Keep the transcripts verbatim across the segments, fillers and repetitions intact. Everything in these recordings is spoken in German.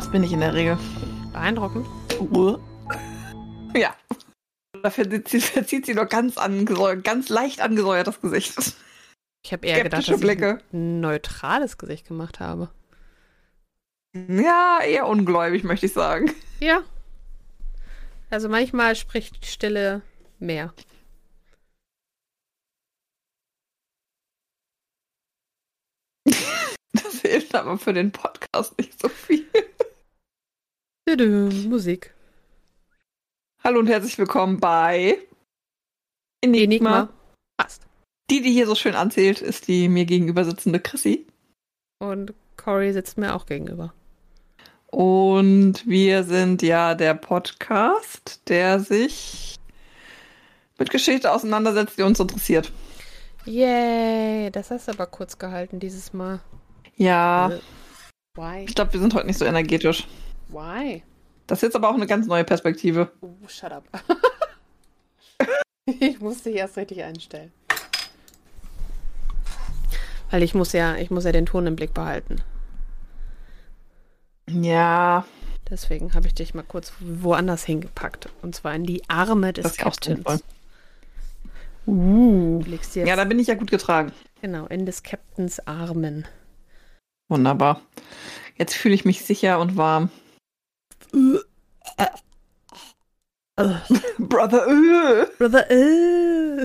das bin ich in der Regel. Beeindruckend. Ja. Da verzieht, verzieht sie nur ganz, angesäuert, ganz leicht angesäuert das Gesicht. Ich habe eher gedacht, Skeptische dass Blicke. ich ein neutrales Gesicht gemacht habe. Ja, eher ungläubig, möchte ich sagen. Ja. Also manchmal spricht Stille mehr. Das hilft aber für den Podcast nicht so viel. Tüdüm, Musik. Hallo und herzlich willkommen bei Enigma. Enigma. Passt. Die, die hier so schön anzählt, ist die mir gegenüber sitzende Chrissy. Und Cory sitzt mir auch gegenüber. Und wir sind ja der Podcast, der sich mit Geschichte auseinandersetzt, die uns interessiert. Yay, das hast du aber kurz gehalten dieses Mal. Ja, Why? ich glaube, wir sind heute nicht so energetisch. Why? Das ist jetzt aber auch eine ganz neue Perspektive. Oh, shut up. Ich muss dich erst richtig einstellen. Weil ich muss ja, ich muss ja den Ton im Blick behalten. Ja, Deswegen habe ich dich mal kurz woanders hingepackt. Und zwar in die Arme des das ist auch Captains. sinnvoll. Uh. Du legst dir jetzt, Ja, da bin ich ja gut getragen. genau, in des Captains Armen. Wunderbar. Jetzt fühle ich mich sicher und warm. Brother, äh. Brother, äh.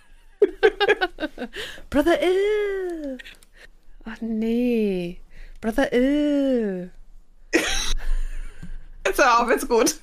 Brother, äh. Ach nee. Brother, äh. Jetzt hör auf, ist gut.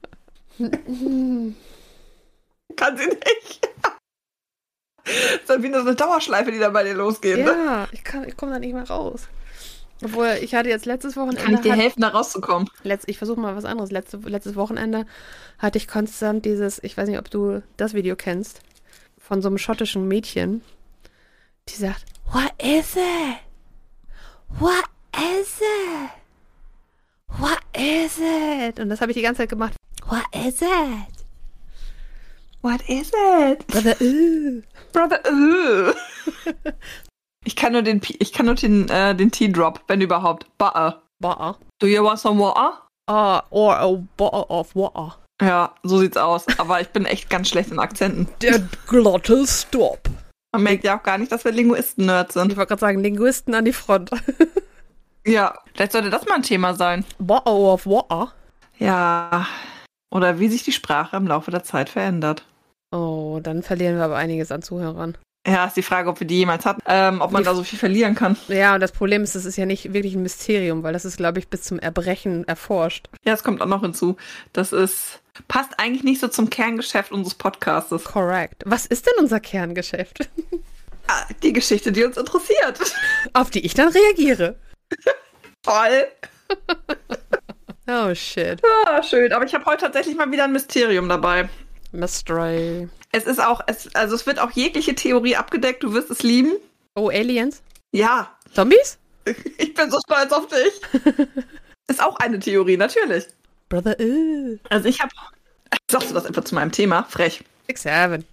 Kann sie nicht. Das ist dann wie so eine Dauerschleife, die da bei dir losgeht. Ne? Ja, ich, kann, ich komme da nicht mehr raus. Obwohl, ich hatte jetzt letztes Wochenende... Kann ich dir hat- helfen, da rauszukommen? Letz, ich versuche mal was anderes. Letzte, letztes Wochenende hatte ich konstant dieses, ich weiß nicht, ob du das Video kennst, von so einem schottischen Mädchen, die sagt, what is it? What is it? What is it? Und das habe ich die ganze Zeit gemacht. What is it? What is it? Brother, uh. Brother, äh. Ich kann nur den, P- ich kann nur den, äh, den Tea-Drop, wenn überhaupt. Butter. Butter. Do you want some water? Uh, or a bottle of water. Ja, so sieht's aus. Aber ich bin echt ganz schlecht in Akzenten. Der Glottal Stop. Man merkt ja auch gar nicht, dass wir Linguisten-Nerds Ich sind. wollte gerade sagen, Linguisten an die Front. Ja, vielleicht sollte das mal ein Thema sein. Bottle of water. Ja. Oder wie sich die Sprache im Laufe der Zeit verändert. Oh, dann verlieren wir aber einiges an Zuhörern. Ja, ist die Frage, ob wir die jemals hatten. Ähm, ob man Die- da so viel verlieren kann. Ja, und das Problem ist, das ist ja nicht wirklich ein Mysterium, weil das ist, glaube ich, bis zum Erbrechen erforscht. Ja, es kommt auch noch hinzu. Das ist, passt eigentlich nicht so zum Kerngeschäft unseres Podcastes. Correct. Was ist denn unser Kerngeschäft? Ah, die Geschichte, die uns interessiert. Auf die ich dann reagiere. Toll. Oh, shit. Ah, schön. Aber ich habe heute tatsächlich mal wieder ein Mysterium dabei. Mystery. Es ist auch, es, also es wird auch jegliche Theorie abgedeckt. Du wirst es lieben. Oh, Aliens? Ja, Zombies? ich bin so stolz auf dich. Ist auch eine Theorie, natürlich. Brother, uh. Also ich habe, sagst du das etwa zu meinem Thema? Frech. Six, seven.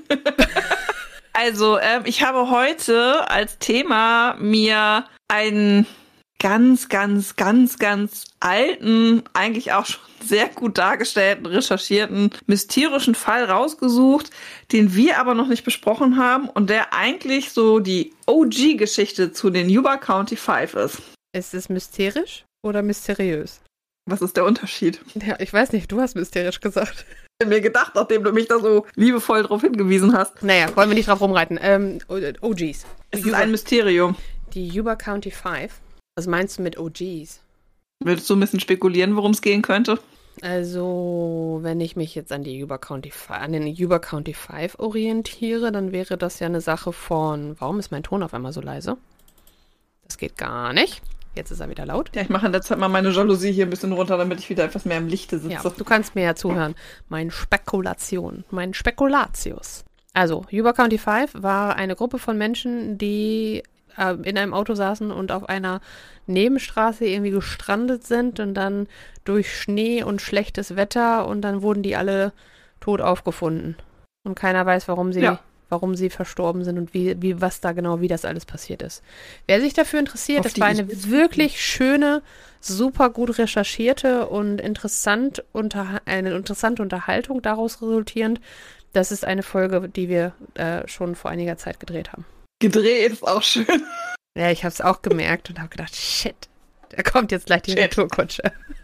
Also ähm, ich habe heute als Thema mir einen ganz, ganz, ganz, ganz alten, eigentlich auch schon sehr gut dargestellten, recherchierten, mysterischen Fall rausgesucht, den wir aber noch nicht besprochen haben und der eigentlich so die O G-Geschichte zu den Yuba County Five ist. Ist es mysterisch oder mysteriös? Was ist der Unterschied? Ja, ich weiß nicht, du hast mysterisch gesagt. Ich hab mir gedacht, nachdem du mich da so liebevoll drauf hingewiesen hast. Naja, wollen wir nicht drauf rumreiten. Ähm, O Gs. Es ist ein Mysterium. Die Yuba County Five. Was meinst du mit O Gs? Würdest du ein bisschen spekulieren, worum es gehen könnte? Also, wenn ich mich jetzt an die Yuba County Fi- an den Yuba County Five orientiere, dann wäre das ja eine Sache von, warum ist mein Ton auf einmal so leise? Das geht gar nicht. Jetzt ist er wieder laut. Ja, ich mache in der Zeit mal meine Jalousie hier ein bisschen runter, damit ich wieder etwas mehr im Lichte sitze. Ja, du kannst mir ja zuhören. Mein Spekulation, mein Spekulatius. Also, Yuba County Five war eine Gruppe von Menschen, die äh, in einem Auto saßen und auf einer Nebenstraße irgendwie gestrandet sind und dann durch Schnee und schlechtes Wetter und dann wurden die alle tot aufgefunden. Und keiner weiß, warum sie, Ja. warum sie verstorben sind und wie, wie, was da genau, wie das alles passiert ist. Wer sich dafür interessiert, Auf das die war ich eine jetzt- wirklich schöne super gut recherchierte und interessant unter, eine interessante Unterhaltung daraus resultierend. Das ist eine Folge, die wir äh, schon vor einiger Zeit gedreht haben. Gedreht ist auch schön. Ja, ich habe es auch gemerkt und habe gedacht, shit, da kommt jetzt gleich die Shit. Retourkutsche.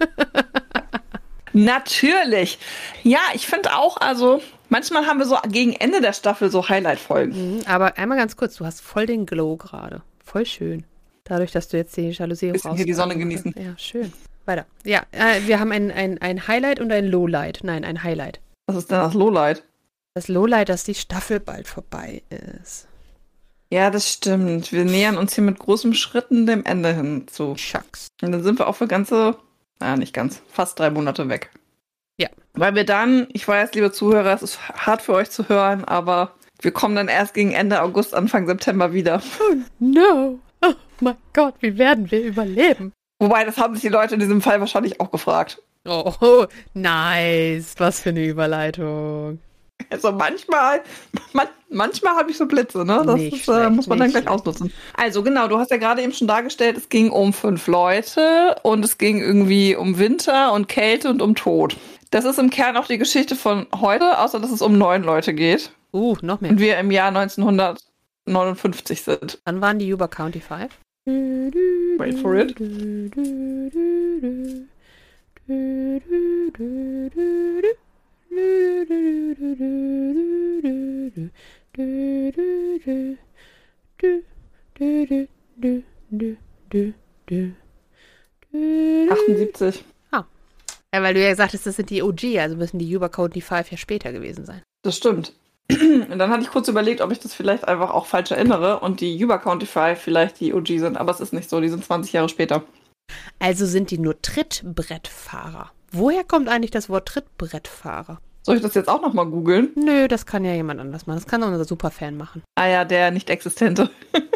Natürlich. Ja, ich finde auch, also manchmal haben wir so gegen Ende der Staffel so Highlight-Folgen. Mhm, aber einmal ganz kurz, du hast voll den Glow gerade. Voll schön. Dadurch, dass du jetzt die Jalousie Bisschen raus... hier die Sonne genießen. Ja, schön. Weiter. Ja, äh, wir haben ein, ein, ein Highlight und ein Lowlight. Nein, ein Highlight. Was ist denn das Lowlight? Das Lowlight, dass die Staffel bald vorbei ist. Ja, das stimmt. Wir nähern uns hier mit großen Schritten dem Ende hinzu. Shucks. Und dann sind wir auch für ganze, naja, nicht ganz, fast drei Monate weg. Ja. Weil wir dann, ich weiß, liebe Zuhörer, es ist hart für euch zu hören, aber wir kommen dann erst gegen Ende August, Anfang September wieder. Oh no. Oh mein Gott, wie werden wir überleben? Wobei, das haben sich die Leute in diesem Fall wahrscheinlich auch gefragt. Oh, oh nice. Was für eine Überleitung. Also manchmal, man, manchmal habe ich so Blitze, ne? Das Nicht ist, äh, schlecht, muss man dann nicht gleich schlecht. ausnutzen. Also genau, du hast ja gerade eben schon dargestellt, es ging um fünf Leute und es ging irgendwie um Winter und Kälte und um Tod. Das ist im Kern auch die Geschichte von heute, außer dass es um neun Leute geht Uh, noch mehr. und wir im Jahr neunzehnhundertneunundfünfzig sind. Wann waren die Yuba County Five? Wait for it. achtundsiebzig. Ja, weil du ja gesagt hast, das sind die O G, also müssen die Yuba County Five ja später gewesen sein. Das stimmt. Und dann hatte ich kurz überlegt, ob ich das vielleicht einfach auch falsch erinnere und die Yuba County Five vielleicht die O G sind, aber es ist nicht so, die sind zwanzig Jahre später. Also sind die nur Trittbrettfahrer. Woher kommt eigentlich das Wort Trittbrettfahrer? Soll ich das jetzt auch nochmal googeln? Nö, das kann ja jemand anders machen. Das kann doch unser Superfan machen. Ah ja, der nicht existente.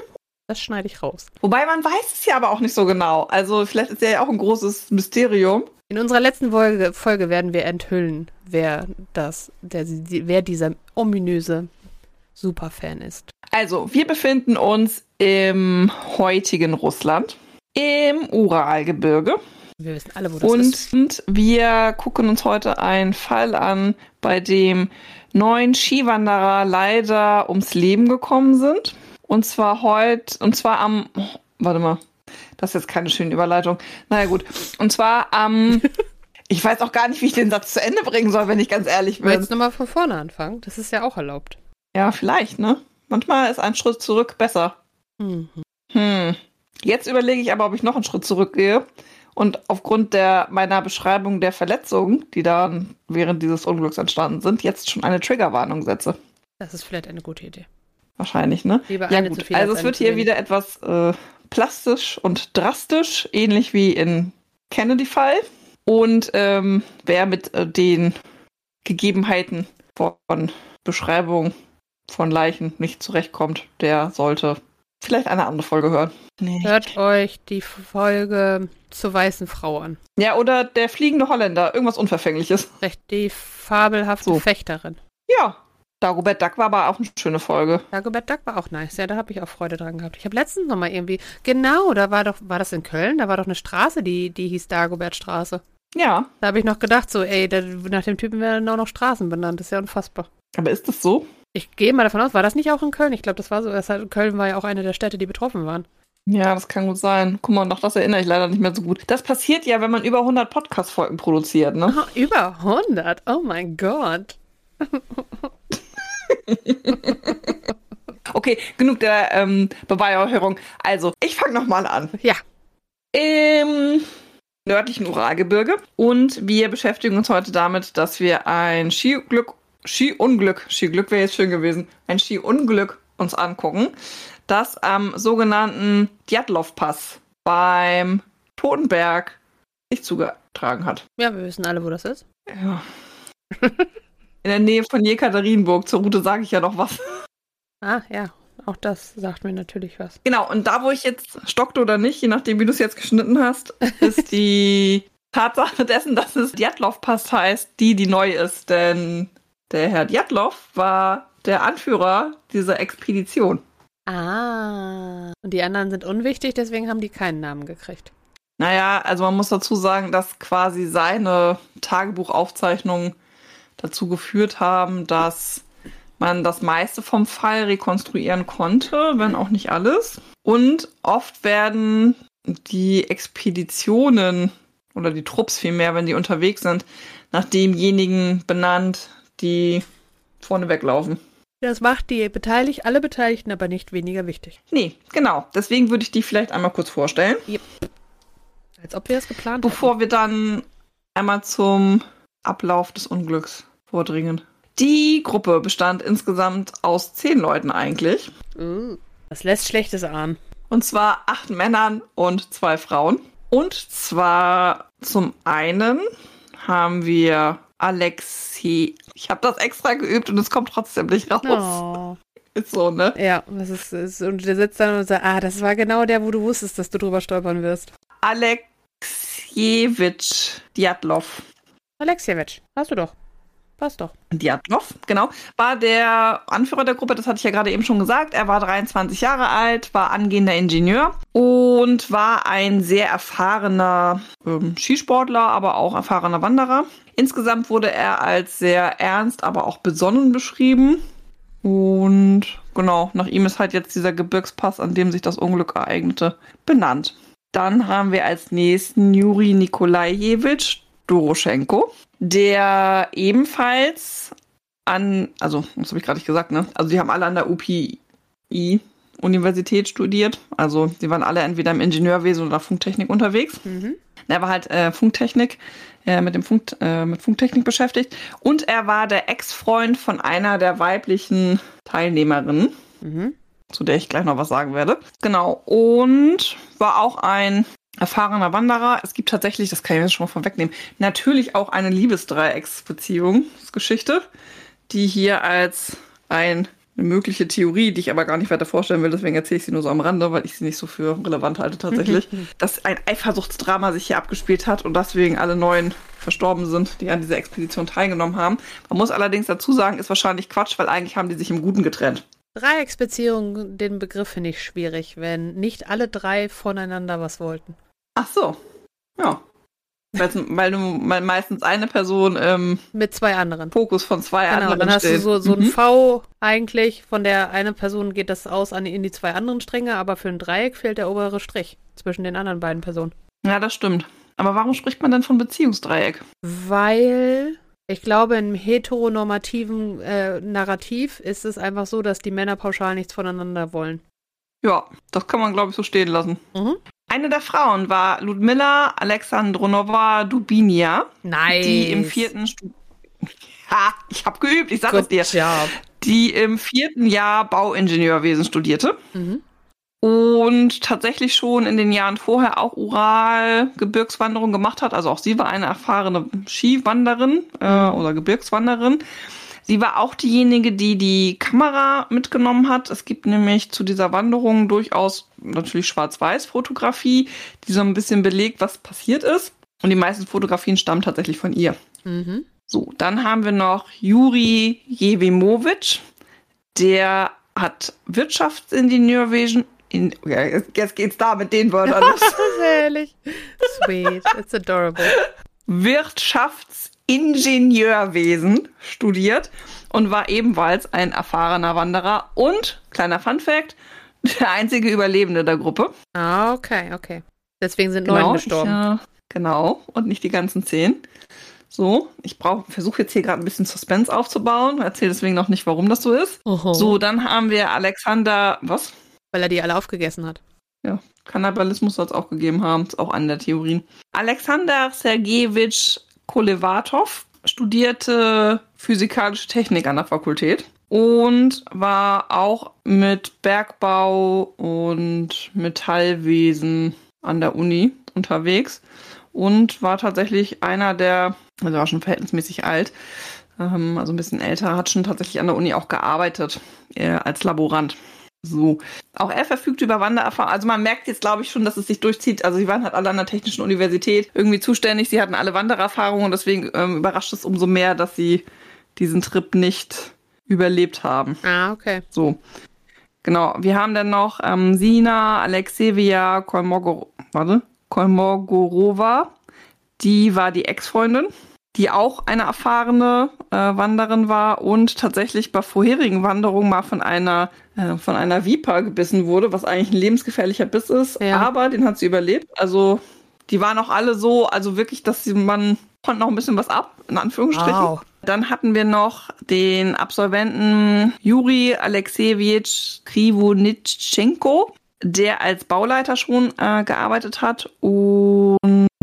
Das schneide ich raus. Wobei man weiß es ja aber auch nicht so genau. Also vielleicht ist der ja auch ein großes Mysterium. In unserer letzten Folge, Folge werden wir enthüllen, wer das, der, wer dieser ominöse Superfan ist. Also, wir befinden uns im heutigen Russland, im Uralgebirge. Wir wissen alle, wo das Und ist. wir gucken uns heute einen Fall an, bei dem neun Skiwanderer leider ums Leben gekommen sind. Und zwar heute, und zwar am, oh, warte mal, das ist jetzt keine schöne Überleitung. Naja gut, und zwar am, ich weiß auch gar nicht, wie ich den Satz zu Ende bringen soll, wenn ich ganz ehrlich bin. Willst du nochmal von vorne anfangen? Das ist ja auch erlaubt. Ja, vielleicht, ne? Manchmal ist ein Schritt zurück besser. Mhm. Hm. Jetzt überlege ich aber, ob ich noch einen Schritt zurückgehe und aufgrund der meiner Beschreibung der Verletzungen, die dann während dieses Unglücks entstanden sind, jetzt schon eine Triggerwarnung setze. Das ist vielleicht eine gute Idee. Wahrscheinlich, ne? Lieber Ja eine zu gut, viel also als es eine wird zu hier wenig. wieder etwas äh, plastisch und drastisch, ähnlich wie in Kennedy-Fall. Und ähm, wer mit äh, den Gegebenheiten von Beschreibung von Leichen nicht zurechtkommt, der sollte vielleicht eine andere Folge hören. Nee. Hört euch die Folge zur weißen Frau an. Ja, oder der fliegende Holländer, irgendwas Unverfängliches. Recht die fabelhafte So. Fechterin. Ja, Dagobert Duck war aber auch eine schöne Folge. Dagobert Duck war auch nice. Ja, da habe ich auch Freude dran gehabt. Ich habe letztens noch mal irgendwie, genau, da war doch, war das in Köln? Da war doch eine Straße, die, die hieß Dagobertstraße. Ja, Da habe ich noch gedacht, so, ey, da, nach dem Typen werden auch noch Straßen benannt. Das ist ja unfassbar. aber ist das so? Ich gehe mal davon aus, war das nicht auch in Köln? Ich glaube, das war so. Das hat, Köln war ja auch eine der Städte, die betroffen waren. Ja, das kann gut sein. Guck mal, und auch das erinnere ich leider nicht mehr so gut. Das passiert ja, wenn man über hundert Podcast-Folgen produziert, ne? Oh, über hundert? Oh mein Gott. Okay, genug der ähm, Beweihräucherung. Also, ich fange nochmal an. Ja. Im nördlichen Uralgebirge. Und wir beschäftigen uns heute damit, dass wir ein Skiglück, Skiunglück, Skiglück wäre jetzt schön gewesen, ein Skiunglück uns angucken, das am sogenannten Djatlov-Pass beim Totenberg sich zugetragen hat. Ja, wir wissen alle, wo das ist. Ja. In der Nähe von Jekaterinburg. Zur Route sage ich ja noch was. Ah, ja. Auch das sagt mir natürlich was. Genau, und da, wo ich jetzt stockte oder nicht, je nachdem, wie du es jetzt geschnitten hast, ist die Tatsache dessen, dass es Djatlov-Pass heißt, die, die neu ist. Denn der Herr Djatlov war der Anführer dieser Expedition. Ah. Und die anderen sind unwichtig, deswegen haben die keinen Namen gekriegt. Naja, also man muss dazu sagen, dass quasi seine Tagebuchaufzeichnungen dazu geführt haben, dass man das meiste vom Fall rekonstruieren konnte, wenn auch nicht alles. Und oft werden die Expeditionen oder die Trupps vielmehr, wenn die unterwegs sind, nach demjenigen benannt, die vorne weglaufen. Das macht die Beteiligt, alle Beteiligten aber nicht weniger wichtig. Nee, genau. Deswegen würde ich die vielleicht einmal kurz vorstellen. Yep. Als ob wir das geplant Bevor hätten. wir dann einmal zum Ablauf des Unglücks vordringen. Die Gruppe bestand insgesamt aus zehn Leuten eigentlich. Das lässt Schlechtes ahnen. Und zwar acht Männern und zwei Frauen. Und zwar zum einen haben wir Alexei. Ich habe das extra geübt und es kommt trotzdem nicht raus. Oh. Ist so, ne? Ja, das ist, ist, und der sitzt dann und sagt, ah, das war genau der, wo du wusstest, dass du drüber stolpern wirst. Aleksejewitsch Djatlov. Aleksejewitsch, hast du doch. Passt doch. Djatlov, genau, war der Anführer der Gruppe, das hatte ich ja gerade eben schon gesagt. Er war dreiundzwanzig Jahre alt, war angehender Ingenieur und war ein sehr erfahrener ähm, Skisportler, aber auch erfahrener Wanderer. Insgesamt wurde er als sehr ernst, aber auch besonnen beschrieben. Und genau, nach ihm ist halt jetzt dieser Gebirgspass, an dem sich das Unglück ereignete, benannt. Dann haben wir als nächsten Juri Nikolajewitsch Doroschenko, der ebenfalls an, also, das habe ich gerade nicht gesagt, ne? Also, die haben alle an der U P I-Universität studiert. Also, sie waren alle entweder im Ingenieurwesen oder Funktechnik unterwegs. Mhm. Er war halt äh, Funktechnik, äh, mit dem Funk, äh, mit Funktechnik beschäftigt. Und er war der Ex-Freund von einer der weiblichen Teilnehmerinnen, Mhm. zu der ich gleich noch was sagen werde. Genau. Und war auch ein erfahrener Wanderer. Es gibt tatsächlich, das kann ich jetzt schon mal vorwegnehmen, natürlich auch eine Liebesdreiecksbeziehungsgeschichte, die hier als ein, eine mögliche Theorie, die ich aber gar nicht weiter vorstellen will, deswegen erzähle ich sie nur so am Rande, weil ich sie nicht so für relevant halte tatsächlich, dass ein Eifersuchtsdrama sich hier abgespielt hat und deswegen alle neun verstorben sind, die an dieser Expedition teilgenommen haben. Man muss allerdings dazu sagen, ist wahrscheinlich Quatsch, weil eigentlich haben die sich im Guten getrennt. Dreiecksbeziehung, den Begriff finde ich schwierig, wenn nicht alle drei voneinander was wollten. Ach so, ja. Weil, weil du weil meistens eine Person im Mit zwei anderen. Fokus von zwei Genau, anderen dann hast steht. du so, so ein Mhm. V eigentlich, von der eine Person geht das aus an, in die zwei anderen Stränge, aber für ein Dreieck fehlt der obere Strich zwischen den anderen beiden Personen. Ja, das stimmt. Aber warum spricht man denn von Beziehungsdreieck? Weil ich glaube, im heteronormativen äh, Narrativ ist es einfach so, dass die Männer pauschal nichts voneinander wollen. Ja, das kann man, glaube ich, so stehen lassen. Mhm. Eine der Frauen war Ludmila Alexandronova Dubinia, Nice. die im vierten Stu- ha, ich habe geübt, ich sag es Good dir, job. die im vierten Jahr Bauingenieurwesen studierte. Mhm. Und tatsächlich schon in den Jahren vorher auch Ural-Gebirgswanderung gemacht hat. Also auch sie war eine erfahrene Skiwanderin äh, oder Gebirgswanderin. Sie war auch diejenige, die die Kamera mitgenommen hat. Es gibt nämlich zu dieser Wanderung durchaus natürlich Schwarz-Weiß-Fotografie, die so ein bisschen belegt, was passiert ist. Und die meisten Fotografien stammen tatsächlich von ihr. Mhm. So, dann haben wir noch Juri Jewimowitsch. Der hat Wirtschaftsingenieurwesen. In, ja, jetzt geht's da mit den Wörtern los. Das ist herrlich. Sweet. It's adorable. Wirtschaftsingenieurwesen studiert und war ebenfalls ein erfahrener Wanderer und, kleiner Funfact, der einzige Überlebende der Gruppe. Ah, okay, okay. Deswegen sind Genau, neun gestorben. Ich, äh, genau, und nicht die ganzen zehn. So, ich brauche, versuche jetzt hier gerade ein bisschen Suspense aufzubauen. Erzähle deswegen noch nicht, warum das so ist. Oho. So, dann haben wir Alexander, was? Weil er die alle aufgegessen hat. Ja, Kannibalismus soll es auch gegeben haben, ist auch eine der Theorien. Alexander Sergejewitsch Kolevatov studierte physikalische Technik an der Fakultät und war auch mit Bergbau und Metallwesen an der Uni unterwegs und war tatsächlich einer der, also war schon verhältnismäßig alt, ähm, also ein bisschen älter, hat schon tatsächlich an der Uni auch gearbeitet äh, als Laborant. So. Auch er verfügt über Wandererfahrung. Also man merkt jetzt, glaube ich, schon, dass es sich durchzieht. Also sie waren halt alle an der Technischen Universität irgendwie zuständig. Sie hatten alle Wandererfahrungen und deswegen ähm, überrascht es umso mehr, dass sie diesen Trip nicht überlebt haben. Ah, okay. So. Genau. Wir haben dann noch ähm, Sina Alexejewna Kolmogor- warte, Kolmogorova. Die war die Ex-Freundin, die auch eine erfahrene äh, Wanderin war und tatsächlich bei vorherigen Wanderungen mal von einer äh, von einer Viper gebissen wurde, was eigentlich ein lebensgefährlicher Biss ist. Ja. Aber den hat sie überlebt. Also die waren auch alle so, also wirklich, dass sie, man konnte noch ein bisschen was ab, in Anführungsstrichen. Wow. Dann hatten wir noch den Absolventen Juri Alexejewitsch Krivonitschenko, der als Bauleiter schon äh, gearbeitet hat und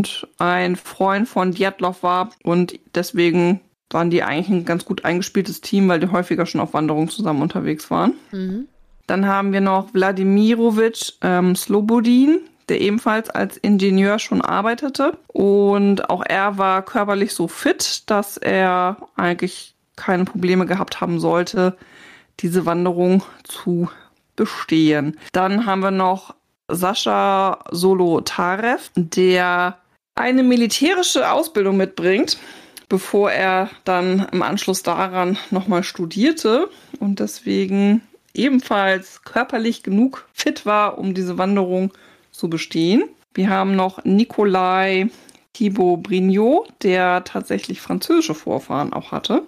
ein Freund von Djatlov war. Und deswegen waren die eigentlich ein ganz gut eingespieltes Team, weil die häufiger schon auf Wanderungen zusammen unterwegs waren. Mhm. Dann haben wir noch Wladimirovich ähm, Slobodin, der ebenfalls als Ingenieur schon arbeitete. Und auch er war körperlich so fit, dass er eigentlich keine Probleme gehabt haben sollte, diese Wanderung zu bestehen. Dann haben wir noch Sascha Solotarev, der eine militärische Ausbildung mitbringt, bevor er dann im Anschluss daran nochmal studierte und deswegen ebenfalls körperlich genug fit war, um diese Wanderung zu bestehen. Wir haben noch Nikolai Thibault-Brignot, der tatsächlich französische Vorfahren auch hatte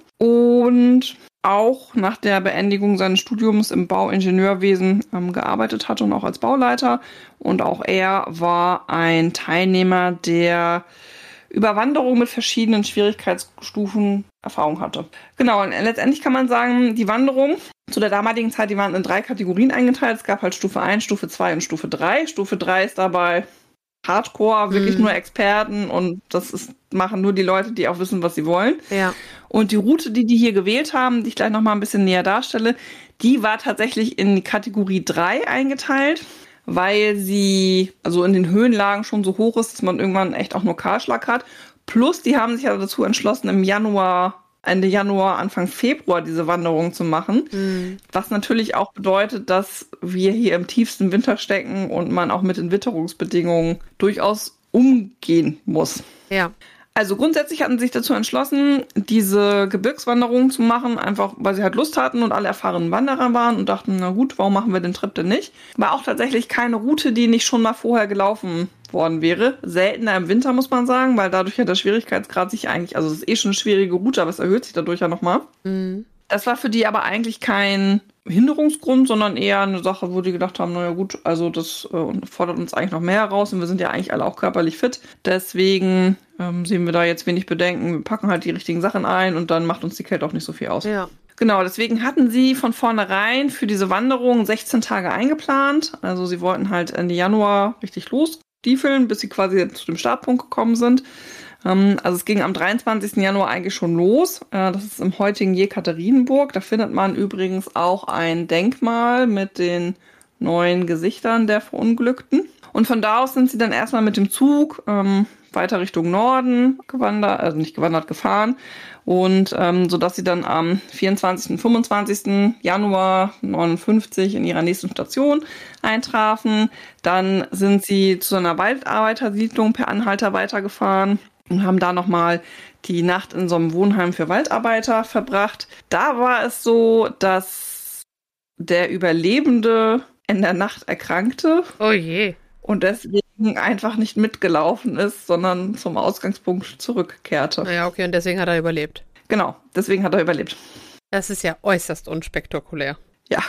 und auch nach der Beendigung seines Studiums im Bauingenieurwesen ähm, gearbeitet hatte und auch als Bauleiter. Und auch er war ein Teilnehmer, der über Wanderungen mit verschiedenen Schwierigkeitsstufen Erfahrung hatte. Genau, und letztendlich kann man sagen, die Wanderung zu der damaligen Zeit, die waren in drei Kategorien eingeteilt. Es gab halt Stufe eins, Stufe zwei und Stufe drei. Stufe drei ist dabei Hardcore, wirklich mhm. nur Experten und das ist, machen nur die Leute, die auch wissen, was sie wollen. Ja. Und die Route, die die hier gewählt haben, die ich gleich nochmal ein bisschen näher darstelle, die war tatsächlich in die Kategorie drei eingeteilt, weil sie also in den Höhenlagen schon so hoch ist, dass man irgendwann echt auch nur Kahlschlag hat. Plus, die haben sich ja dazu entschlossen, im Januar, Ende Januar, Anfang Februar diese Wanderung zu machen. Mhm. Was natürlich auch bedeutet, dass wir hier im tiefsten Winter stecken und man auch mit den Witterungsbedingungen durchaus umgehen muss. Ja. Also grundsätzlich hatten sie sich dazu entschlossen, diese Gebirgswanderung zu machen, einfach weil sie halt Lust hatten und alle erfahrenen Wanderer waren und dachten, na gut, warum machen wir den Trip denn nicht? War auch tatsächlich keine Route, die nicht schon mal vorher gelaufen worden wäre. Seltener im Winter, muss man sagen, weil dadurch ja der Schwierigkeitsgrad sich eigentlich, also es ist eh schon eine schwierige Route, aber es erhöht sich dadurch ja nochmal. Mhm. Das war für die aber eigentlich kein Hinderungsgrund, sondern eher eine Sache, wo die gedacht haben, naja gut, also das äh, fordert uns eigentlich noch mehr heraus und wir sind ja eigentlich alle auch körperlich fit. Deswegen ähm, sehen wir da jetzt wenig Bedenken. Wir packen halt die richtigen Sachen ein und dann macht uns die Kälte auch nicht so viel aus. Ja. Genau, deswegen hatten sie von vornherein für diese Wanderung sechzehn Tage eingeplant. Also sie wollten halt Ende Januar richtig losstiefeln, bis sie quasi zu dem Startpunkt gekommen sind. Also es ging am dreiundzwanzigsten Januar eigentlich schon los. Das ist im heutigen Jekaterinburg. Da findet man übrigens auch ein Denkmal mit den neuen Gesichtern der Verunglückten. Und von da aus sind sie dann erstmal mit dem Zug ähm, weiter Richtung Norden gewandert, also nicht gewandert, gefahren. Und ähm, sodass sie dann am vierundzwanzigsten und fünfundzwanzigsten Januar neunundfünfzig in ihrer nächsten Station eintrafen. Dann sind sie zu einer Waldarbeitersiedlung per Anhalter weitergefahren und haben da nochmal die Nacht in so einem Wohnheim für Waldarbeiter verbracht. Da war es so, dass der Überlebende in der Nacht erkrankte. Oh je. Und deswegen einfach nicht mitgelaufen ist, sondern zum Ausgangspunkt zurückkehrte. Naja, okay, und deswegen hat er überlebt. Genau, deswegen hat er überlebt. Das ist ja äußerst unspektakulär. Ja,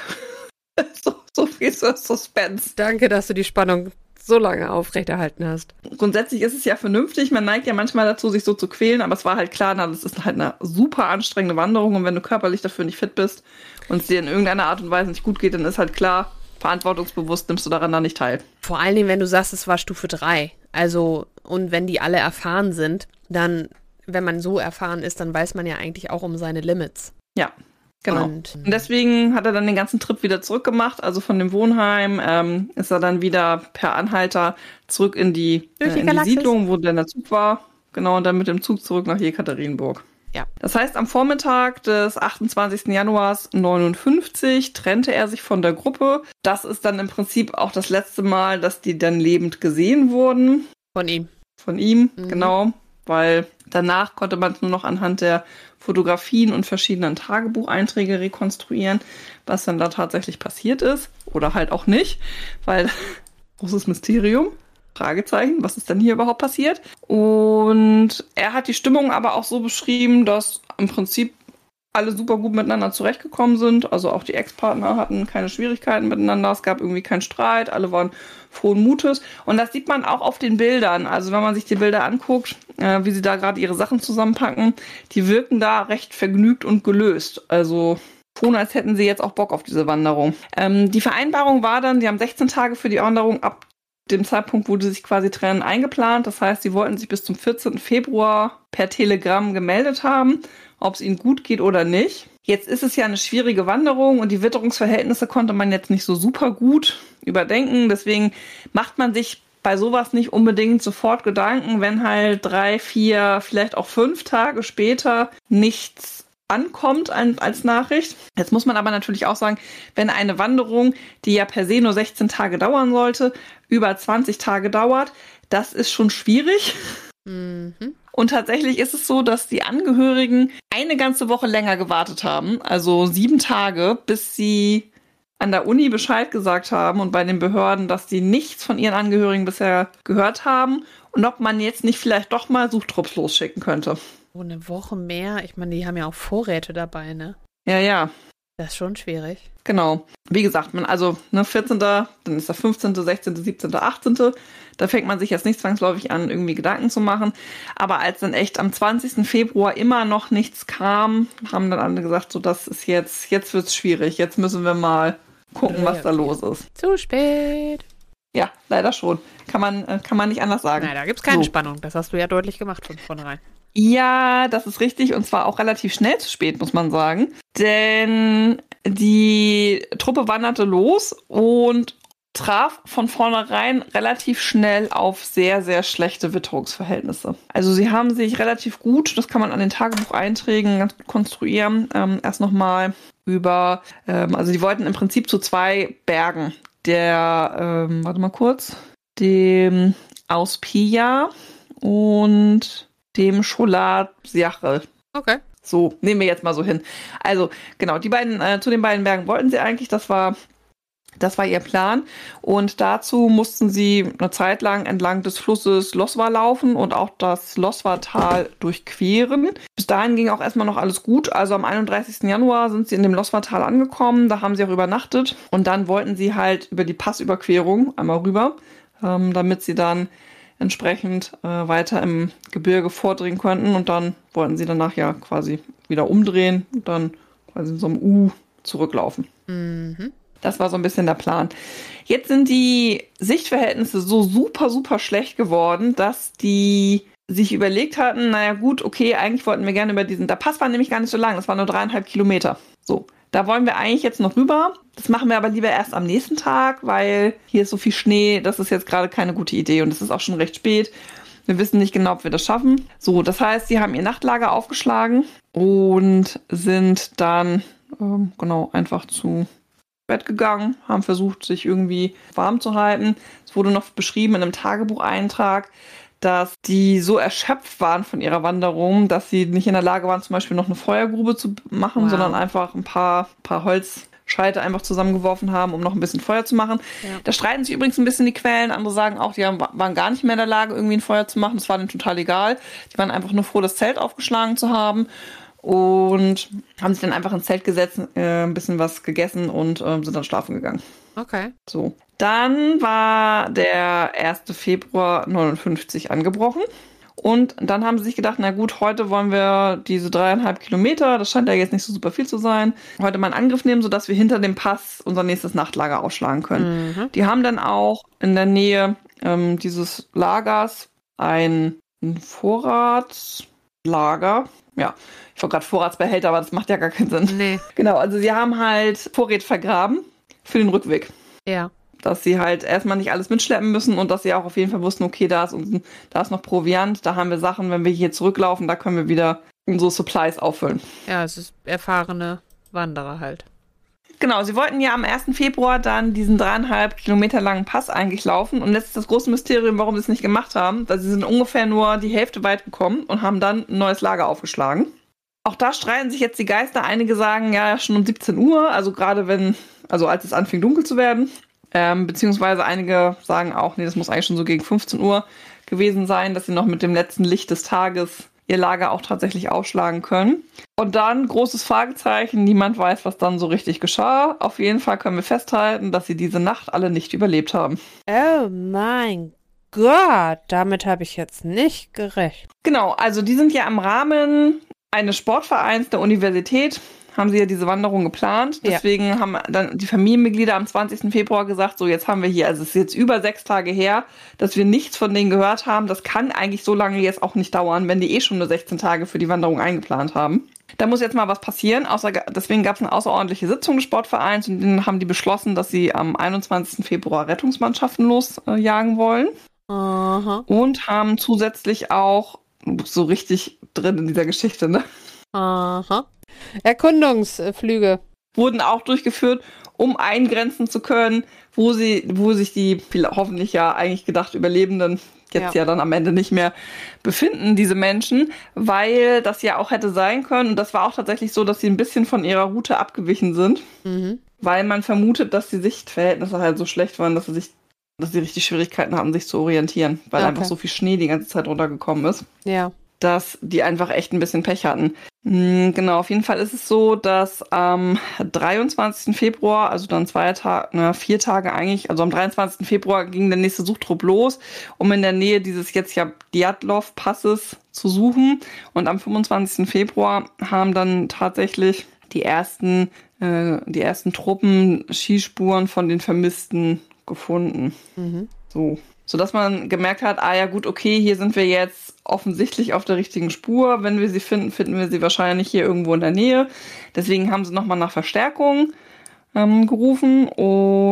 so, so viel Suspense. Danke, dass du die Spannung so lange aufrechterhalten hast. Grundsätzlich ist es ja vernünftig, man neigt ja manchmal dazu, sich so zu quälen, aber es war halt klar, na, das ist halt eine super anstrengende Wanderung und wenn du körperlich dafür nicht fit bist und es dir in irgendeiner Art und Weise nicht gut geht, dann ist halt klar, verantwortungsbewusst nimmst du daran dann nicht teil. Vor allen Dingen, wenn du sagst, es war Stufe drei. Also, und wenn die alle erfahren sind, dann, wenn man so erfahren ist, dann weiß man ja eigentlich auch um seine Limits. Ja, genau. Und, und deswegen hat er dann den ganzen Trip wieder zurückgemacht. Also von dem Wohnheim ähm, ist er dann wieder per Anhalter zurück in die, Durch die, äh, in die Siedlung, wo dann der Zug war. Genau, und dann mit dem Zug zurück nach Jekaterinburg. Ja. Das heißt, am Vormittag des achtundzwanzigsten Januars neunundfünfzig trennte er sich von der Gruppe. Das ist dann im Prinzip auch das letzte Mal, dass die dann lebend gesehen wurden. Von ihm. Von ihm, mhm. genau. Weil danach konnte man es nur noch anhand der Fotografien und verschiedenen Tagebucheinträge rekonstruieren, was dann da tatsächlich passiert ist. Oder halt auch nicht, weil großes Mysterium. Fragezeichen, was ist denn hier überhaupt passiert? Und er hat die Stimmung aber auch so beschrieben, dass im Prinzip alle super gut miteinander zurechtgekommen sind. Also auch die Ex-Partner hatten keine Schwierigkeiten miteinander. Es gab irgendwie keinen Streit. Alle waren frohen Mutes. Und das sieht man auch auf den Bildern. Also wenn man sich die Bilder anguckt, äh, wie sie da gerade ihre Sachen zusammenpacken, die wirken da recht vergnügt und gelöst. Also schon, als hätten sie jetzt auch Bock auf diese Wanderung. Ähm, die Vereinbarung war dann, die haben sechzehn Tage für die Wanderung ab dem Zeitpunkt, wo die sich quasi trennen, eingeplant. Das heißt, sie wollten sich bis zum vierzehnten Februar per Telegramm gemeldet haben, ob es ihnen gut geht oder nicht. Jetzt ist es ja eine schwierige Wanderung und die Witterungsverhältnisse konnte man jetzt nicht so super gut überdenken. Deswegen macht man sich bei sowas nicht unbedingt sofort Gedanken, wenn halt drei, vier, vielleicht auch fünf Tage später nichts ankommt als Nachricht. Jetzt muss man aber natürlich auch sagen, wenn eine Wanderung, die ja per se nur sechzehn Tage dauern sollte, über zwanzig Tage dauert, das ist schon schwierig. Mhm. Und tatsächlich ist es so, dass die Angehörigen eine ganze Woche länger gewartet haben, also sieben Tage, bis sie an der Uni Bescheid gesagt haben und bei den Behörden, dass die nichts von ihren Angehörigen bisher gehört haben und ob man jetzt nicht vielleicht doch mal Suchtrupps losschicken könnte. Oh, eine Woche mehr. Ich meine, die haben ja auch Vorräte dabei, ne? Ja, ja. Das ist schon schwierig. Genau. Wie gesagt, man also ne, vierzehnten dann ist der fünfzehnten, sechzehnten, siebzehnten, achtzehnten Da fängt man sich jetzt nicht zwangsläufig an, irgendwie Gedanken zu machen. Aber als dann echt am zwanzigsten Februar immer noch nichts kam, haben dann alle gesagt, so das ist jetzt, jetzt wird's schwierig. Jetzt müssen wir mal gucken, was da los ist. Zu spät. Ja, leider schon. Kann man, kann man nicht anders sagen. Nein, da gibt's keine so. Spannung. Das hast du ja deutlich gemacht von vornherein. Ja, das ist richtig und zwar auch relativ schnell zu spät, muss man sagen. Denn die Truppe wanderte los und traf von vornherein relativ schnell auf sehr, sehr schlechte Witterungsverhältnisse. Also sie haben sich relativ gut, das kann man an den Tagebucheinträgen ganz gut konstruieren, ähm, erst nochmal über, ähm, also die wollten im Prinzip zu zwei Bergen. Der, ähm, warte mal kurz, dem Auspia und dem Scholat Siachel. Okay. So, nehmen wir jetzt mal so hin. Also, genau, die beiden, äh, zu den beiden Bergen wollten sie eigentlich, das war, das war ihr Plan. Und dazu mussten sie eine Zeit lang entlang des Flusses Loswa laufen und auch das Loswa-Tal durchqueren. Bis dahin ging auch erstmal noch alles gut. Also am einunddreißigsten Januar sind sie in dem Loswa-Tal angekommen, da haben sie auch übernachtet. Und dann wollten sie halt über die Passüberquerung einmal rüber, ähm, damit sie dann entsprechend äh, weiter im Gebirge vordringen konnten und dann wollten sie danach ja quasi wieder umdrehen und dann quasi in so einem U zurücklaufen. Mhm. Das war so ein bisschen der Plan. Jetzt sind die Sichtverhältnisse so super, super schlecht geworden, dass die sich überlegt hatten, naja gut, okay, eigentlich wollten wir gerne über diesen, der Pass war nämlich gar nicht so lang, das waren nur dreieinhalb Kilometer. So. Da wollen wir eigentlich jetzt noch rüber. Das machen wir aber lieber erst am nächsten Tag, weil hier ist so viel Schnee, das ist jetzt gerade keine gute Idee und es ist auch schon recht spät. Wir wissen nicht genau, ob wir das schaffen. So, das heißt, sie haben ihr Nachtlager aufgeschlagen und sind dann ähm, genau einfach zu Bett gegangen, haben versucht, sich irgendwie warm zu halten. Es wurde noch beschrieben in einem Tagebucheintrag, dass die so erschöpft waren von ihrer Wanderung, dass sie nicht in der Lage waren, zum Beispiel noch eine Feuergrube zu machen, wow. sondern einfach ein paar, paar Holzscheite einfach zusammengeworfen haben, um noch ein bisschen Feuer zu machen. Ja. Da streiten sich übrigens ein bisschen die Quellen. Andere sagen auch, die haben, waren gar nicht mehr in der Lage, irgendwie ein Feuer zu machen. Das war denen total egal. Die waren einfach nur froh, das Zelt aufgeschlagen zu haben und haben sich dann einfach ins Zelt gesetzt, äh, ein bisschen was gegessen und äh, sind dann schlafen gegangen. Okay. So. Dann war der ersten Februar neunundfünfzig angebrochen. Und dann haben sie sich gedacht, na gut, heute wollen wir diese dreieinhalb Kilometer, das scheint ja jetzt nicht so super viel zu sein, heute mal einen Angriff nehmen, sodass wir hinter dem Pass unser nächstes Nachtlager aufschlagen können. Mhm. Die haben dann auch in der Nähe ähm, dieses Lagers ein, ein Vorratslager. Ja, ich wollte gerade Vorratsbehälter, aber das macht ja gar keinen Sinn. Nee. Genau, also sie haben halt Vorräte vergraben für den Rückweg. Ja. Dass sie halt erstmal nicht alles mitschleppen müssen und dass sie auch auf jeden Fall wussten, okay, da ist, uns, da ist noch Proviant, da haben wir Sachen, wenn wir hier zurücklaufen, da können wir wieder unsere Supplies auffüllen. Ja, es ist erfahrene Wanderer halt. Genau, sie wollten ja am ersten Februar dann diesen dreieinhalb Kilometer langen Pass eigentlich laufen und jetzt ist das große Mysterium, warum sie es nicht gemacht haben, weil sie sind ungefähr nur die Hälfte weit gekommen und haben dann ein neues Lager aufgeschlagen. Auch da streiten sich jetzt die Geister. Einige sagen, ja, schon um siebzehn Uhr, also gerade wenn, also als es anfing dunkel zu werden. Ähm, beziehungsweise einige sagen auch, nee, das muss eigentlich schon so gegen fünfzehn Uhr gewesen sein, dass sie noch mit dem letzten Licht des Tages ihr Lager auch tatsächlich aufschlagen können. Und dann großes Fragezeichen, niemand weiß, was dann so richtig geschah. Auf jeden Fall können wir festhalten, dass sie diese Nacht alle nicht überlebt haben. Oh mein Gott, damit habe ich jetzt nicht gerechnet. Genau, also die sind ja im Rahmen eines Sportvereins der Universität, haben sie ja diese Wanderung geplant. Deswegen ja. haben dann die Familienmitglieder am zwanzigsten Februar gesagt, so jetzt haben wir hier, also es ist jetzt über sechs Tage her, dass wir nichts von denen gehört haben. Das kann eigentlich so lange jetzt auch nicht dauern, wenn die eh schon nur sechzehn Tage für die Wanderung eingeplant haben. Da muss jetzt mal was passieren. Außer, deswegen gab es eine außerordentliche Sitzung des Sportvereins und dann haben die beschlossen, dass sie am einundzwanzigsten Februar Rettungsmannschaften losjagen wollen. Aha. Und haben zusätzlich auch, so richtig drin in dieser Geschichte, ne? Aha. Erkundungsflüge wurden auch durchgeführt, um eingrenzen zu können, wo sie, wo sich die hoffentlich ja eigentlich gedacht Überlebenden jetzt ja. ja dann am Ende nicht mehr befinden, diese Menschen, weil das ja auch hätte sein können, und das war auch tatsächlich so, dass sie ein bisschen von ihrer Route abgewichen sind, mhm. weil man vermutet, dass die Sichtverhältnisse halt so schlecht waren, dass sie sich, dass sie richtig Schwierigkeiten hatten, sich zu orientieren, weil okay. einfach so viel Schnee die ganze Zeit runtergekommen ist. Ja. Dass die einfach echt ein bisschen Pech hatten. Mhm, genau, auf jeden Fall ist es so, dass am dreiundzwanzigsten Februar, also dann zwei Tage, ne, vier Tage eigentlich, also am dreiundzwanzigsten Februar ging der nächste Suchtrupp los, um in der Nähe dieses jetzt ja Djatlov-Passes zu suchen. Und am fünfundzwanzigsten Februar haben dann tatsächlich die ersten, äh, die ersten Truppen Skispuren von den Vermissten gefunden. Mhm. So. Sodass man gemerkt hat, ah ja gut, okay, hier sind wir jetzt offensichtlich auf der richtigen Spur. Wenn wir sie finden, finden wir sie wahrscheinlich hier irgendwo in der Nähe. Deswegen haben sie nochmal nach Verstärkung ähm, gerufen. Und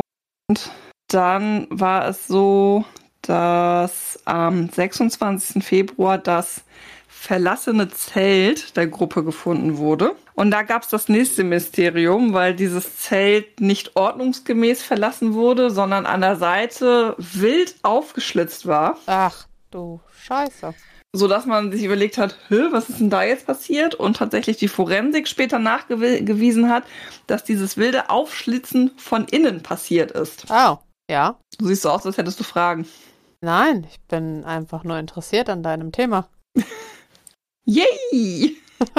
dann war es so, dass am sechsundzwanzigsten Februar das verlassene Zelt der Gruppe gefunden wurde. Und da gab es das nächste Mysterium, weil dieses Zelt nicht ordnungsgemäß verlassen wurde, sondern an der Seite wild aufgeschlitzt war. Ach du Scheiße. Sodass man sich überlegt hat, Hö, was ist denn da jetzt passiert? Und tatsächlich die Forensik später nachgewiesen hat, dass dieses wilde Aufschlitzen von innen passiert ist. Oh, ja. Du siehst so aus, als hättest du Fragen. Nein, ich bin einfach nur interessiert an deinem Thema. Yay!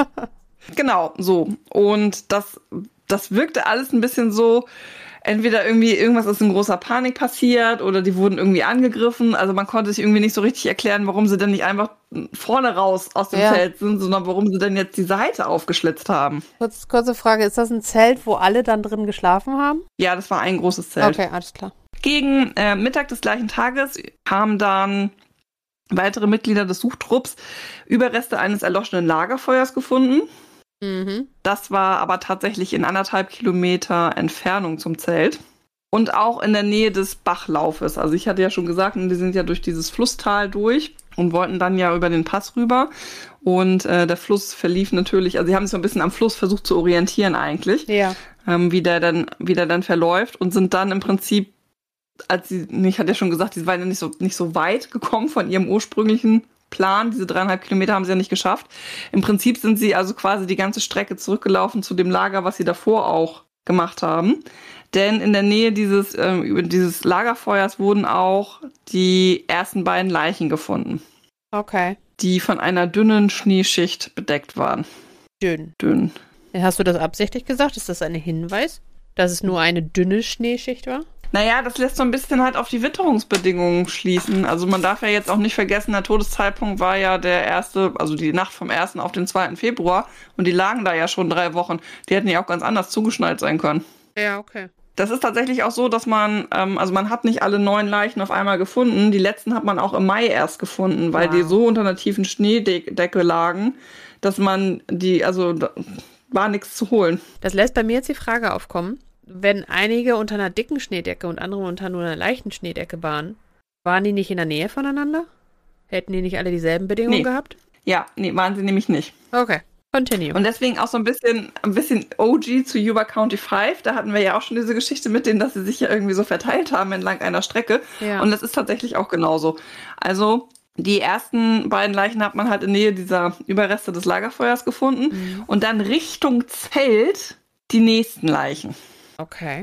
Genau, so. Und das, das wirkte alles ein bisschen so, entweder irgendwie irgendwas ist in großer Panik passiert oder die wurden irgendwie angegriffen. Also man konnte sich irgendwie nicht so richtig erklären, warum sie denn nicht einfach vorne raus aus dem ja. Zelt sind, sondern warum sie denn jetzt die Seite aufgeschlitzt haben. Kurz, kurze Frage, ist das ein Zelt, wo alle dann drin geschlafen haben? Ja, das war ein großes Zelt. Okay, alles klar. Gegen äh, Mittag des gleichen Tages haben dann weitere Mitglieder des Suchtrupps Überreste eines erloschenen Lagerfeuers gefunden. Mhm. Das war aber tatsächlich in anderthalb Kilometer Entfernung zum Zelt. Und auch in der Nähe des Bachlaufes. Also ich hatte ja schon gesagt, die sind ja durch dieses Flusstal durch und wollten dann ja über den Pass rüber. Und äh, der Fluss verlief natürlich, also sie haben sich so ein bisschen am Fluss versucht zu orientieren eigentlich, ja. ähm, wie der dann, wie der dann verläuft und sind dann im Prinzip, als sie, ich hatte ja schon gesagt, die waren ja nicht so, nicht so weit gekommen von ihrem ursprünglichen Plan. Diese dreieinhalb Kilometer haben sie ja nicht geschafft. Im Prinzip sind sie also quasi die ganze Strecke zurückgelaufen zu dem Lager, was sie davor auch gemacht haben. Denn in der Nähe dieses, äh, dieses Lagerfeuers wurden auch die ersten beiden Leichen gefunden. Okay. Die von einer dünnen Schneeschicht bedeckt waren. Dünn. Dünn. Hast du das absichtlich gesagt? Ist das ein Hinweis, dass es nur eine dünne Schneeschicht war? Naja, das lässt so ein bisschen halt auf die Witterungsbedingungen schließen. Also man darf ja jetzt auch nicht vergessen, der Todeszeitpunkt war ja der erste, also die Nacht vom ersten auf den zweiten Februar und die lagen da ja schon drei Wochen. Die hätten ja auch ganz anders zugeschneit sein können. Ja, okay. Das ist tatsächlich auch so, dass man, ähm, also man hat nicht alle neun Leichen auf einmal gefunden. Die letzten hat man auch im Mai erst gefunden, weil wow. die so unter einer tiefen Schneedecke lagen, dass man die, also da war nichts zu holen. Das lässt bei mir jetzt die Frage aufkommen, wenn einige unter einer dicken Schneedecke und andere unter nur einer leichten Schneedecke waren, waren die nicht in der Nähe voneinander? Hätten die nicht alle dieselben Bedingungen nee. gehabt? Ja, nee, waren sie nämlich nicht. Okay, continue. Und deswegen auch so ein bisschen, ein bisschen O G zu Yuba County fünf. Da hatten wir ja auch schon diese Geschichte mit denen, dass sie sich ja irgendwie so verteilt haben entlang einer Strecke. Ja. Und das ist tatsächlich auch genauso. Also die ersten beiden Leichen hat man halt in Nähe dieser Überreste des Lagerfeuers gefunden. Mhm. Und dann Richtung Zelt die nächsten Leichen. Okay.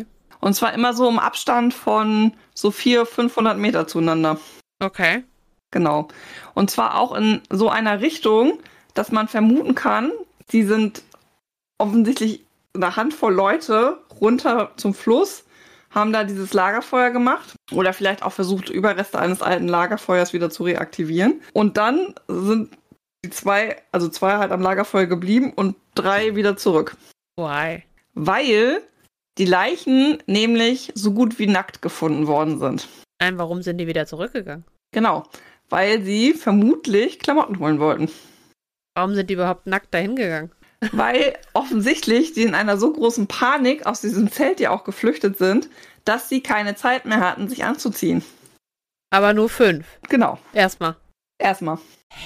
Und zwar immer so im Abstand von so vierhundert, fünfhundert Meter zueinander. Okay. Genau. Und zwar auch in so einer Richtung, dass man vermuten kann, die sind offensichtlich eine Handvoll Leute runter zum Fluss, haben da dieses Lagerfeuer gemacht oder vielleicht auch versucht, Überreste eines alten Lagerfeuers wieder zu reaktivieren. Und dann sind die zwei, also zwei halt am Lagerfeuer geblieben und drei wieder zurück. Why? Weil die Leichen nämlich so gut wie nackt gefunden worden sind. Und warum sind die wieder zurückgegangen? Genau, weil sie vermutlich Klamotten holen wollten. Warum sind die überhaupt nackt dahin gegangen? Weil offensichtlich die in einer so großen Panik aus diesem Zelt ja auch geflüchtet sind, dass sie keine Zeit mehr hatten, sich anzuziehen. Aber nur fünf. Genau. Erstmal. Erstmal.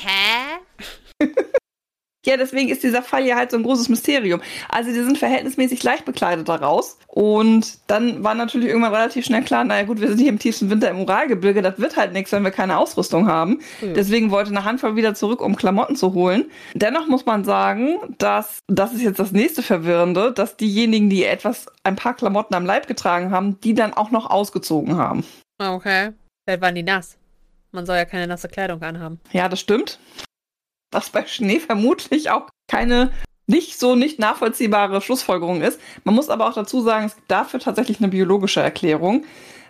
Hä? Ja, deswegen ist dieser Fall ja halt so ein großes Mysterium. Also die sind verhältnismäßig leicht bekleidet daraus. Und dann war natürlich irgendwann relativ schnell klar, naja gut, wir sind hier im tiefsten Winter im Uralgebirge, das wird halt nichts, wenn wir keine Ausrüstung haben. Mhm. Deswegen wollte eine Handvoll wieder zurück, um Klamotten zu holen. Dennoch muss man sagen, dass, das ist jetzt das nächste Verwirrende, dass diejenigen, die etwas, ein paar Klamotten am Leib getragen haben, die dann auch noch ausgezogen haben. Okay. Vielleicht waren die nass. Man soll ja keine nasse Kleidung anhaben. Ja, das stimmt. Was bei Schnee vermutlich auch keine nicht so nicht nachvollziehbare Schlussfolgerung ist. Man muss aber auch dazu sagen, es gibt dafür tatsächlich eine biologische Erklärung,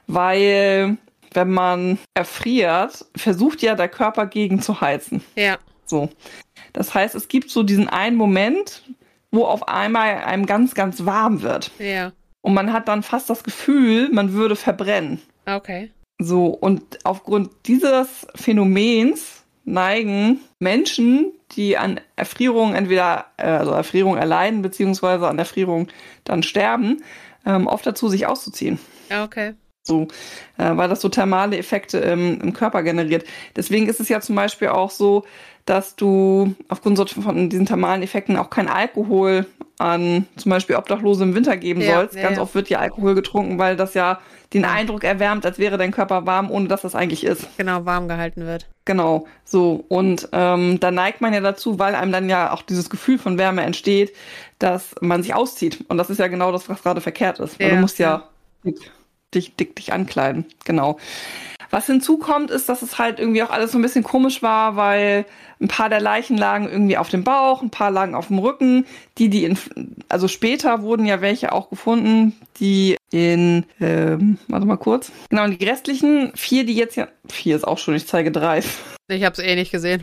weil wenn man erfriert, versucht ja der Körper gegen zu heizen. Ja. So. Das heißt, es gibt so diesen einen Moment, wo auf einmal einem ganz, ganz warm wird. Ja. Und man hat dann fast das Gefühl, man würde verbrennen. Okay. So, und aufgrund dieses Phänomens neigen Menschen, die an Erfrierung entweder äh, also Erfrierung erleiden, beziehungsweise an Erfrierung dann sterben, ähm, oft dazu, sich auszuziehen. Okay. So, äh, weil das so thermale Effekte im, im Körper generiert. Deswegen ist es ja zum Beispiel auch so, dass du aufgrund von diesen thermalen Effekten auch kein Alkohol an zum Beispiel Obdachlose im Winter geben ja, sollst. Ja, Ganz ja. oft wird ja Alkohol getrunken, weil das ja den Eindruck erwärmt, als wäre dein Körper warm, ohne dass das eigentlich ist. Genau, warm gehalten wird. Genau, so. Und ähm, da neigt man ja dazu, weil einem dann ja auch dieses Gefühl von Wärme entsteht, dass man sich auszieht. Und das ist ja genau das, was gerade verkehrt ist. Weil ja, du musst ja, ja. dick, dick, dick dich ankleiden. Genau. Was hinzukommt, ist, dass es halt irgendwie auch alles so ein bisschen komisch war, weil ein paar der Leichen lagen irgendwie auf dem Bauch, ein paar lagen auf dem Rücken. Die, die in, also später wurden ja welche auch gefunden, die in, ähm, warte mal kurz. Genau, und die restlichen vier, die jetzt ja, vier ist auch schon, ich zeige drei. Ich hab's eh nicht gesehen.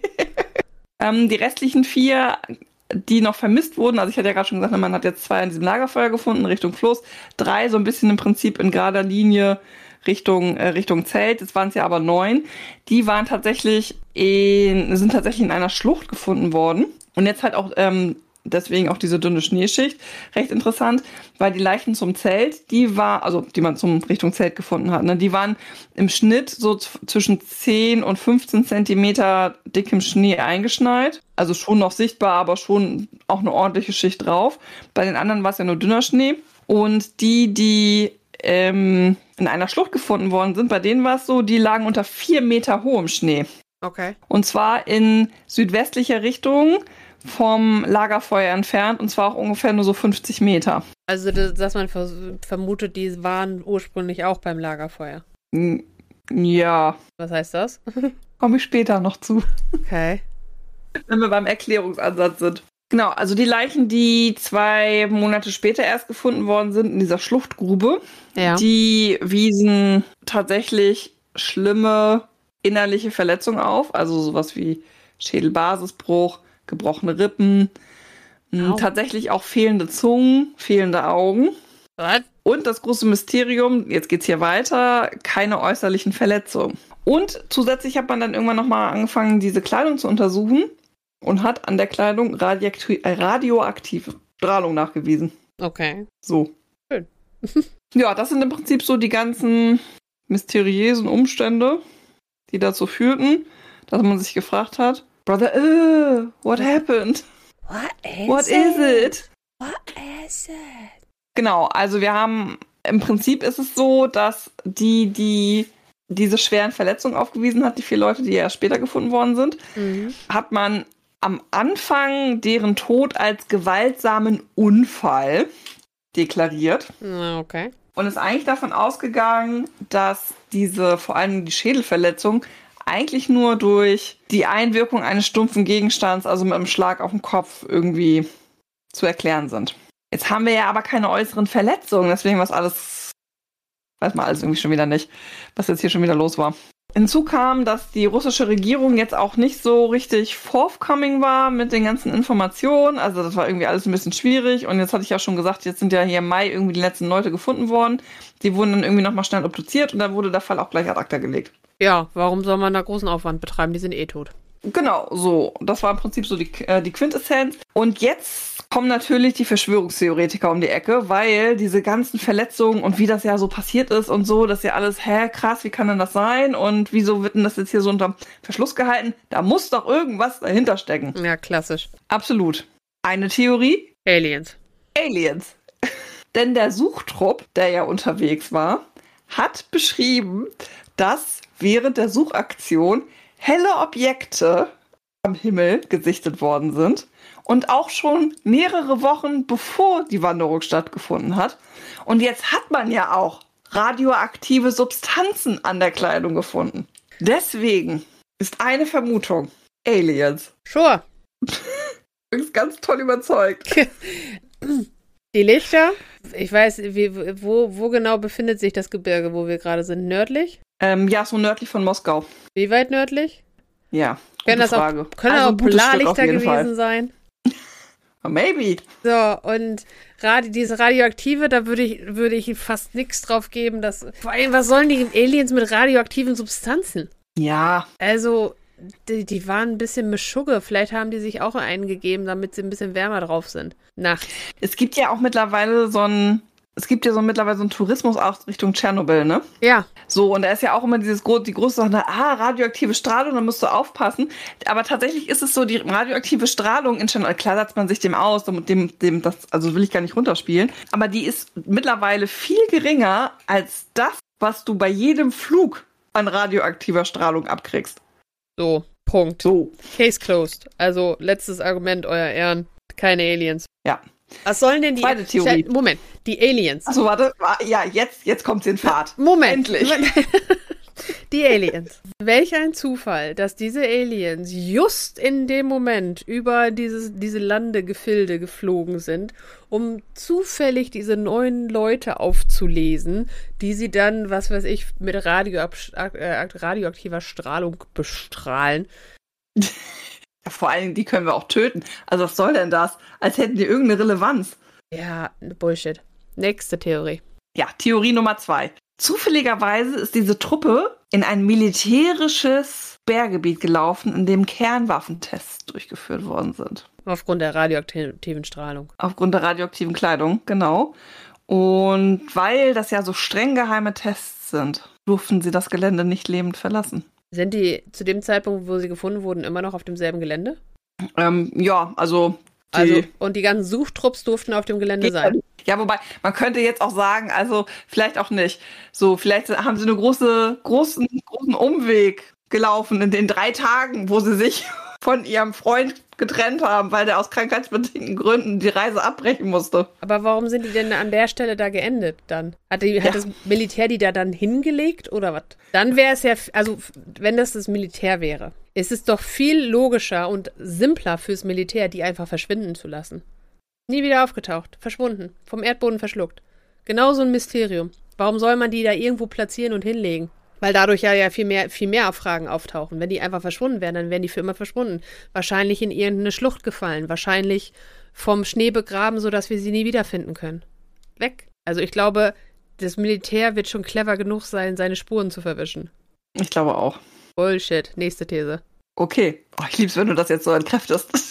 ähm, die restlichen vier, die noch vermisst wurden, also ich hatte ja gerade schon gesagt, man hat jetzt zwei an diesem Lagerfeuer gefunden, Richtung Fluss, drei so ein bisschen im Prinzip in gerader Linie Richtung, äh, Richtung Zelt, jetzt waren es ja aber neun, die waren tatsächlich in, sind tatsächlich in einer Schlucht gefunden worden. Und jetzt halt auch, ähm, deswegen auch diese dünne Schneeschicht, recht interessant, weil die Leichen zum Zelt, die war, also die man zum Richtung Zelt gefunden hat, ne, die waren im Schnitt so z- zwischen zehn und fünfzehn Zentimeter dickem Schnee eingeschneit. Also schon noch sichtbar, aber schon auch eine ordentliche Schicht drauf. Bei den anderen war es ja nur dünner Schnee. Und die, die ähm, in einer Schlucht gefunden worden sind, bei denen war es so, die lagen unter vier Meter hohem Schnee. Okay. Und zwar in südwestlicher Richtung vom Lagerfeuer entfernt, und zwar auch ungefähr nur so fünfzig Meter. Also, das, dass man vers- vermutet, die waren ursprünglich auch beim Lagerfeuer. N- Ja, Was heißt das? komme ich später noch zu, Okay. wenn wir beim Erklärungsansatz sind. Genau, also die Leichen, die zwei Monate später erst gefunden worden sind in dieser Schluchtgrube, Ja. die wiesen tatsächlich schlimme innerliche Verletzungen auf, also sowas wie Schädelbasisbruch, gebrochene Rippen, Au. tatsächlich auch fehlende Zungen, fehlende Augen. Was? Und das große Mysterium, jetzt geht's hier weiter, keine äußerlichen Verletzungen. Und zusätzlich hat man dann irgendwann nochmal angefangen, diese Kleidung zu untersuchen und hat an der Kleidung radioaktiv- äh, radioaktive Strahlung nachgewiesen. Okay. So. Schön. Ja, das sind im Prinzip so die ganzen mysteriösen Umstände, die dazu führten, dass man sich gefragt hat, Brother, uh, what happened? What is, What is it? What is it? Genau, also wir haben, im Prinzip ist es so, dass die, die diese schweren Verletzungen aufgewiesen hat, die vier Leute, die ja später gefunden worden sind, Mhm. hat man am Anfang deren Tod als gewaltsamen Unfall deklariert. Na, okay. und ist eigentlich davon ausgegangen, dass diese, vor allem die Schädelverletzung, eigentlich nur durch die Einwirkung eines stumpfen Gegenstands, also mit einem Schlag auf den Kopf, irgendwie zu erklären sind. Jetzt haben wir ja aber keine äußeren Verletzungen, deswegen was alles, weiß man alles irgendwie schon wieder nicht, was jetzt hier schon wieder los war. Hinzu kam, dass die russische Regierung jetzt auch nicht so richtig forthcoming war mit den ganzen Informationen. Also das war irgendwie alles ein bisschen schwierig. Und jetzt hatte ich ja schon gesagt, jetzt sind ja hier im Mai irgendwie die letzten Leute gefunden worden. Die wurden dann irgendwie nochmal schnell obduziert und dann wurde der Fall auch gleich ad acta gelegt. Ja, warum soll man da großen Aufwand betreiben? Die sind eh tot. Genau, so. Das war im Prinzip so die, äh, die Quintessenz. Und jetzt kommen natürlich die Verschwörungstheoretiker um die Ecke, weil diese ganzen Verletzungen und wie das ja so passiert ist und so, das ist ja alles, hä, krass, wie kann denn das sein? Und wieso wird denn das jetzt hier so unter Verschluss gehalten? Da muss doch irgendwas dahinter stecken. Ja, klassisch. Absolut. Eine Theorie? Aliens. Aliens. Denn der Suchtrupp, der ja unterwegs war, hat beschrieben, dass während der Suchaktion helle Objekte am Himmel gesichtet worden sind und auch schon mehrere Wochen bevor die Wanderung stattgefunden hat. Und jetzt hat man ja auch radioaktive Substanzen an der Kleidung gefunden. Deswegen ist eine Vermutung: Aliens. Sure. Du bist ganz toll überzeugt. Die Lichter, ich weiß, wie, wo, wo genau befindet sich das Gebirge, wo wir gerade sind? Nördlich? Ähm, ja, so nördlich von Moskau. Wie weit nördlich? Ja, können das Frage. Auch, können also auch Polarlichter gewesen Fall. sein? Maybe. So, und Radi- diese Radioaktive, da würde ich, würde ich fast nichts drauf geben. Dass, vor allem, was sollen die Aliens mit radioaktiven Substanzen? Ja. Also, die, die waren ein bisschen Mischugge. Vielleicht haben die sich auch eingegeben, damit sie ein bisschen wärmer drauf sind. Nachts. Es gibt ja auch mittlerweile so ein, es gibt ja so mittlerweile so einen Tourismus auch Richtung Tschernobyl, ne? Ja. So, und da ist ja auch immer dieses die große Sache, ah, radioaktive Strahlung, da musst du aufpassen. Aber tatsächlich ist es so, die radioaktive Strahlung in Tschernobyl, klar setzt man sich dem aus, dem, dem, das, also will ich gar nicht runterspielen, aber die ist mittlerweile viel geringer als das, was du bei jedem Flug an radioaktiver Strahlung abkriegst. So, Punkt. So. Case closed. Also, letztes Argument, euer Ehren. Keine Aliens. Ja. Was sollen denn die... Zweite Theorie. Moment, die Aliens. Achso, warte. Ja, jetzt, jetzt kommt sie in Fahrt. Moment. Endlich. Die Aliens. Welch ein Zufall, dass diese Aliens just in dem Moment über dieses, diese Landegefilde geflogen sind, um zufällig diese neuen Leute aufzulesen, die sie dann, was weiß ich, mit radioab- äh, radioaktiver Strahlung bestrahlen. Vor allen Dingen, die können wir auch töten. Also was soll denn das? Als hätten die irgendeine Relevanz. Ja, Bullshit. Nächste Theorie. Ja, Theorie Nummer zwei. Zufälligerweise ist diese Truppe in ein militärisches Berggebiet gelaufen, in dem Kernwaffentests durchgeführt worden sind. Aufgrund der radioaktiven Strahlung. Aufgrund der radioaktiven Kleidung, genau. Und weil das ja so streng geheime Tests sind, durften sie das Gelände nicht lebend verlassen. Sind die zu dem Zeitpunkt, wo sie gefunden wurden, immer noch auf demselben Gelände? Ähm, ja, also... Die also, und die ganzen Suchtrupps durften auf dem Gelände sein? Ja, wobei, man könnte jetzt auch sagen, also vielleicht auch nicht. So, vielleicht haben sie einen große, großen, großen Umweg gelaufen in den drei Tagen, wo sie sich von ihrem Freund getrennt haben, weil der aus krankheitsbedingten Gründen die Reise abbrechen musste. Aber warum sind die denn an der Stelle da geendet dann? Hat, die, hat ja. das Militär die da dann hingelegt oder was? Dann wäre es ja, also wenn das das Militär wäre, ist es doch viel logischer und simpler fürs Militär, die einfach verschwinden zu lassen. Nie wieder aufgetaucht, verschwunden, vom Erdboden verschluckt. Genau so ein Mysterium. Warum soll man die da irgendwo platzieren und hinlegen? Weil dadurch ja, ja viel mehr, viel mehr Fragen auftauchen. Wenn die einfach verschwunden wären, dann wären die für immer verschwunden. Wahrscheinlich in irgendeine Schlucht gefallen. Wahrscheinlich vom Schnee begraben, sodass wir sie nie wiederfinden können. Weg. Also ich glaube, das Militär wird schon clever genug sein, seine Spuren zu verwischen. Ich glaube auch. Bullshit. Nächste These. Okay. Oh, ich lieb's, wenn du das jetzt so entkräftest.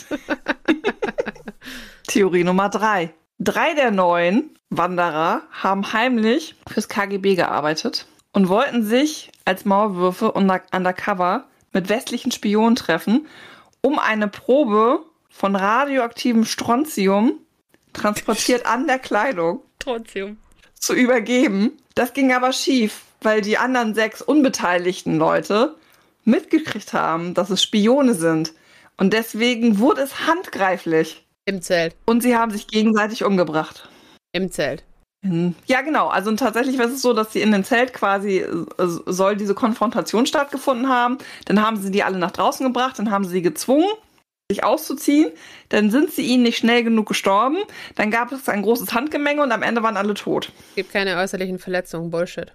Theorie Nummer drei. Drei der neun Wanderer haben heimlich fürs K G B gearbeitet und wollten sich als Maulwürfe und undercover mit westlichen Spionen treffen, um eine Probe von radioaktivem Strontium, transportiert an der Kleidung, Strontium, zu übergeben. Das ging aber schief, weil die anderen sechs unbeteiligten Leute mitgekriegt haben, dass es Spione sind. Und deswegen wurde es handgreiflich. Im Zelt. Und sie haben sich gegenseitig umgebracht. Im Zelt. Ja, genau. Also tatsächlich war es so, dass sie in dem Zelt quasi äh, soll diese Konfrontation stattgefunden haben. Dann haben sie die alle nach draußen gebracht, dann haben sie sie gezwungen, sich auszuziehen. Dann sind sie ihnen nicht schnell genug gestorben. Dann gab es ein großes Handgemenge und am Ende waren alle tot. Es gibt keine äußerlichen Verletzungen. Bullshit.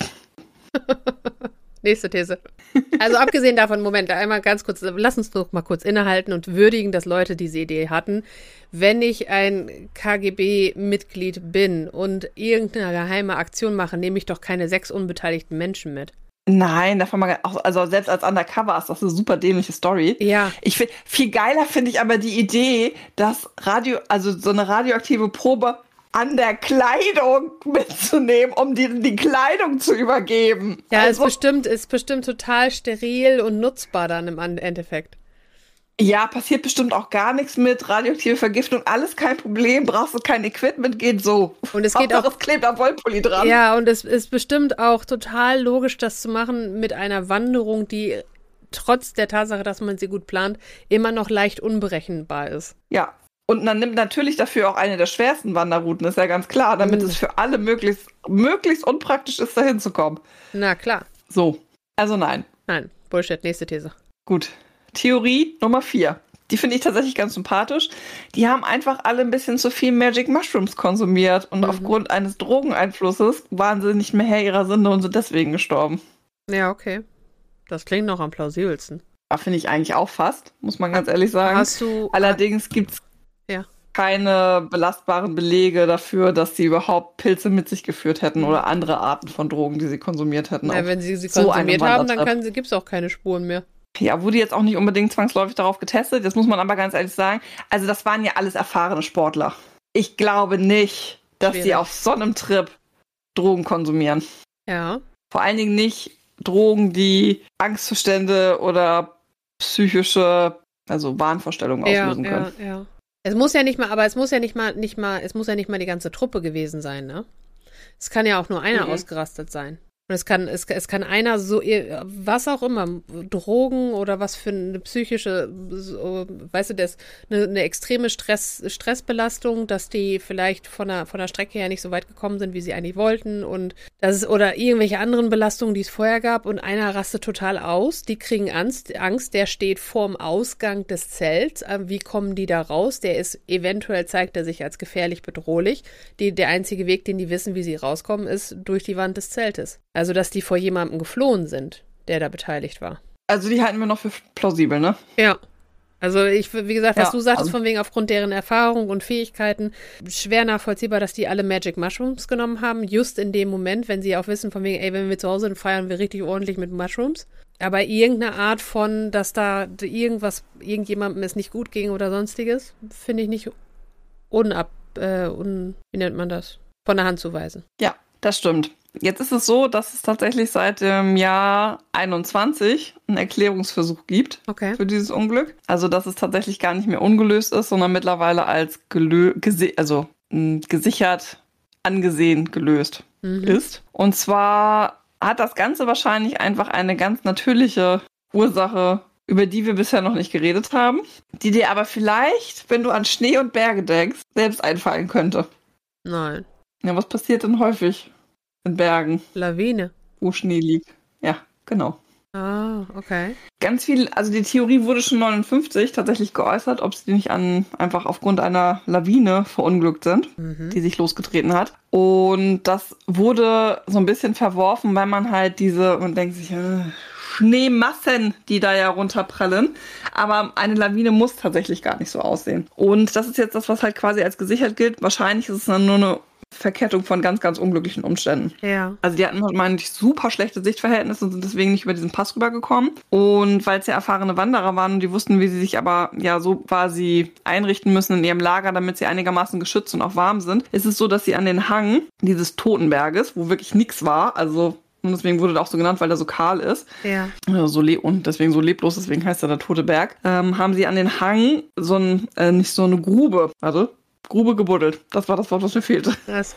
Nächste These. Also abgesehen davon, Moment, einmal ganz kurz, lass uns doch mal kurz innehalten und würdigen, dass Leute diese Idee hatten. Wenn ich ein K G B-Mitglied bin und irgendeine geheime Aktion mache, nehme ich doch keine sechs unbeteiligten Menschen mit. Nein, davon mal, auch, also selbst als Undercover ist das eine super dämliche Story. Ja. Ich find, viel geiler finde ich aber die Idee, dass Radio, also so eine radioaktive Probe an der Kleidung mitzunehmen, um dir die Kleidung zu übergeben. Ja, also, ist bestimmt, ist bestimmt total steril und nutzbar dann im Endeffekt. Ja, passiert bestimmt auch gar nichts mit radioaktive Vergiftung, alles kein Problem, brauchst du kein Equipment, geht so. Und es geht Hauptsache, auch, es klebt am Wollpulli dran. Ja, und es ist bestimmt auch total logisch, das zu machen mit einer Wanderung, die trotz der Tatsache, dass man sie gut plant, immer noch leicht unberechenbar ist. Ja. Und man nimmt natürlich dafür auch eine der schwersten Wanderrouten, ist ja ganz klar, damit Mhm. es für alle möglichst, möglichst unpraktisch ist, da hinzukommen. Na klar. So, also nein. Nein, Bullshit, nächste These. Gut. Theorie Nummer vier. Die finde ich tatsächlich ganz sympathisch. Die haben einfach alle ein bisschen zu viel Magic Mushrooms konsumiert und Mhm. aufgrund eines Drogeneinflusses waren sie nicht mehr Herr ihrer Sinne und sind deswegen gestorben. Ja, okay. Das klingt noch am plausibelsten. Da finde ich eigentlich auch fast, muss man ganz ehrlich sagen. Hast du... Allerdings gibt es Ja. keine belastbaren Belege dafür, dass sie überhaupt Pilze mit sich geführt hätten oder andere Arten von Drogen, die sie konsumiert hätten. Na, auf wenn sie sie so konsumiert einem haben, dann Wandertrip. gibt es auch keine Spuren mehr. Ja, wurde jetzt auch nicht unbedingt zwangsläufig darauf getestet. Das muss man aber ganz ehrlich sagen. Also das waren ja alles erfahrene Sportler. Ich glaube nicht, dass Schwierig. sie auf so einem Trip Drogen konsumieren. Ja. Vor allen Dingen nicht Drogen, die Angstzustände oder psychische, also Wahnvorstellungen Ja, auslösen können. ja, ja. Es muss ja nicht mal, aber es muss ja nicht mal, nicht mal, es muss ja nicht mal die ganze Truppe gewesen sein, ne? Es kann ja auch nur einer Mhm. ausgerastet sein. Und es kann, es, es kann einer so, was auch immer, Drogen oder was für eine psychische, so, weißt du, das, eine, eine extreme Stress, Stressbelastung, dass die vielleicht von der, von der Strecke her nicht so weit gekommen sind, wie sie eigentlich wollten und das ist, oder irgendwelche anderen Belastungen, die es vorher gab und einer rastet total aus, die kriegen Angst, Angst, der steht vorm Ausgang des Zelts, wie kommen die da raus? Der ist, eventuell zeigt er sich als gefährlich bedrohlich. Die, der einzige Weg, den die wissen, wie sie rauskommen, ist durch die Wand des Zeltes. Also, dass die vor jemandem geflohen sind, der da beteiligt war. Also die halten wir noch für plausibel, ne? Ja. Also ich, wie gesagt, was Ja, du sagtest, also- von wegen aufgrund deren Erfahrung und Fähigkeiten, schwer nachvollziehbar, dass die alle Magic Mushrooms genommen haben, just in dem Moment, wenn sie auch wissen, von wegen, ey, wenn wir zu Hause sind, feiern wir richtig ordentlich mit Mushrooms. Aber irgendeine Art von, dass da irgendwas, irgendjemandem es nicht gut ging oder sonstiges, finde ich nicht unab, äh, un, wie nennt man das? Von der Hand zu weisen. Ja, das stimmt. Jetzt ist es so, dass es tatsächlich seit dem Jahr einundzwanzig einen Erklärungsversuch gibt Okay. für dieses Unglück. Also, dass es tatsächlich gar nicht mehr ungelöst ist, sondern mittlerweile als gelö gese also mh, gesichert, angesehen gelöst Mhm. ist. Und zwar hat das Ganze wahrscheinlich einfach eine ganz natürliche Ursache, über die wir bisher noch nicht geredet haben, die dir aber vielleicht, wenn du an Schnee und Berge denkst, selbst einfallen könnte. Nein. Ja, was passiert denn häufig in Bergen, Lawine. wo Schnee liegt? Ja, genau. Ah, okay. Ganz viel, also die Theorie wurde schon neunundfünfzig tatsächlich geäußert, ob sie nicht an, einfach aufgrund einer Lawine verunglückt sind, Mhm. die sich losgetreten hat. Und das wurde so ein bisschen verworfen, weil man halt diese, man denkt sich, äh, Schneemassen, die da ja runterprallen. Aber eine Lawine muss tatsächlich gar nicht so aussehen. Und das ist jetzt das, was halt quasi als gesichert gilt. Wahrscheinlich ist es dann nur eine Verkettung von ganz, ganz unglücklichen Umständen. Ja. Also die hatten, meine ich, super schlechte Sichtverhältnisse und sind deswegen nicht über diesen Pass rübergekommen. Und weil es ja erfahrene Wanderer waren und die wussten, wie sie sich aber ja so quasi einrichten müssen in ihrem Lager, damit sie einigermaßen geschützt und auch warm sind, ist es so, dass sie an den Hang dieses Totenberges, wo wirklich nichts war, also und deswegen wurde er auch so genannt, weil er so kahl ist, Ja. äh, so le und deswegen so leblos, deswegen heißt er der Tote Berg, ähm, haben sie an den Hang so ein, äh, nicht so eine Grube, warte, Grube gebuddelt. Das war das Wort, was mir fehlte. Alles gut.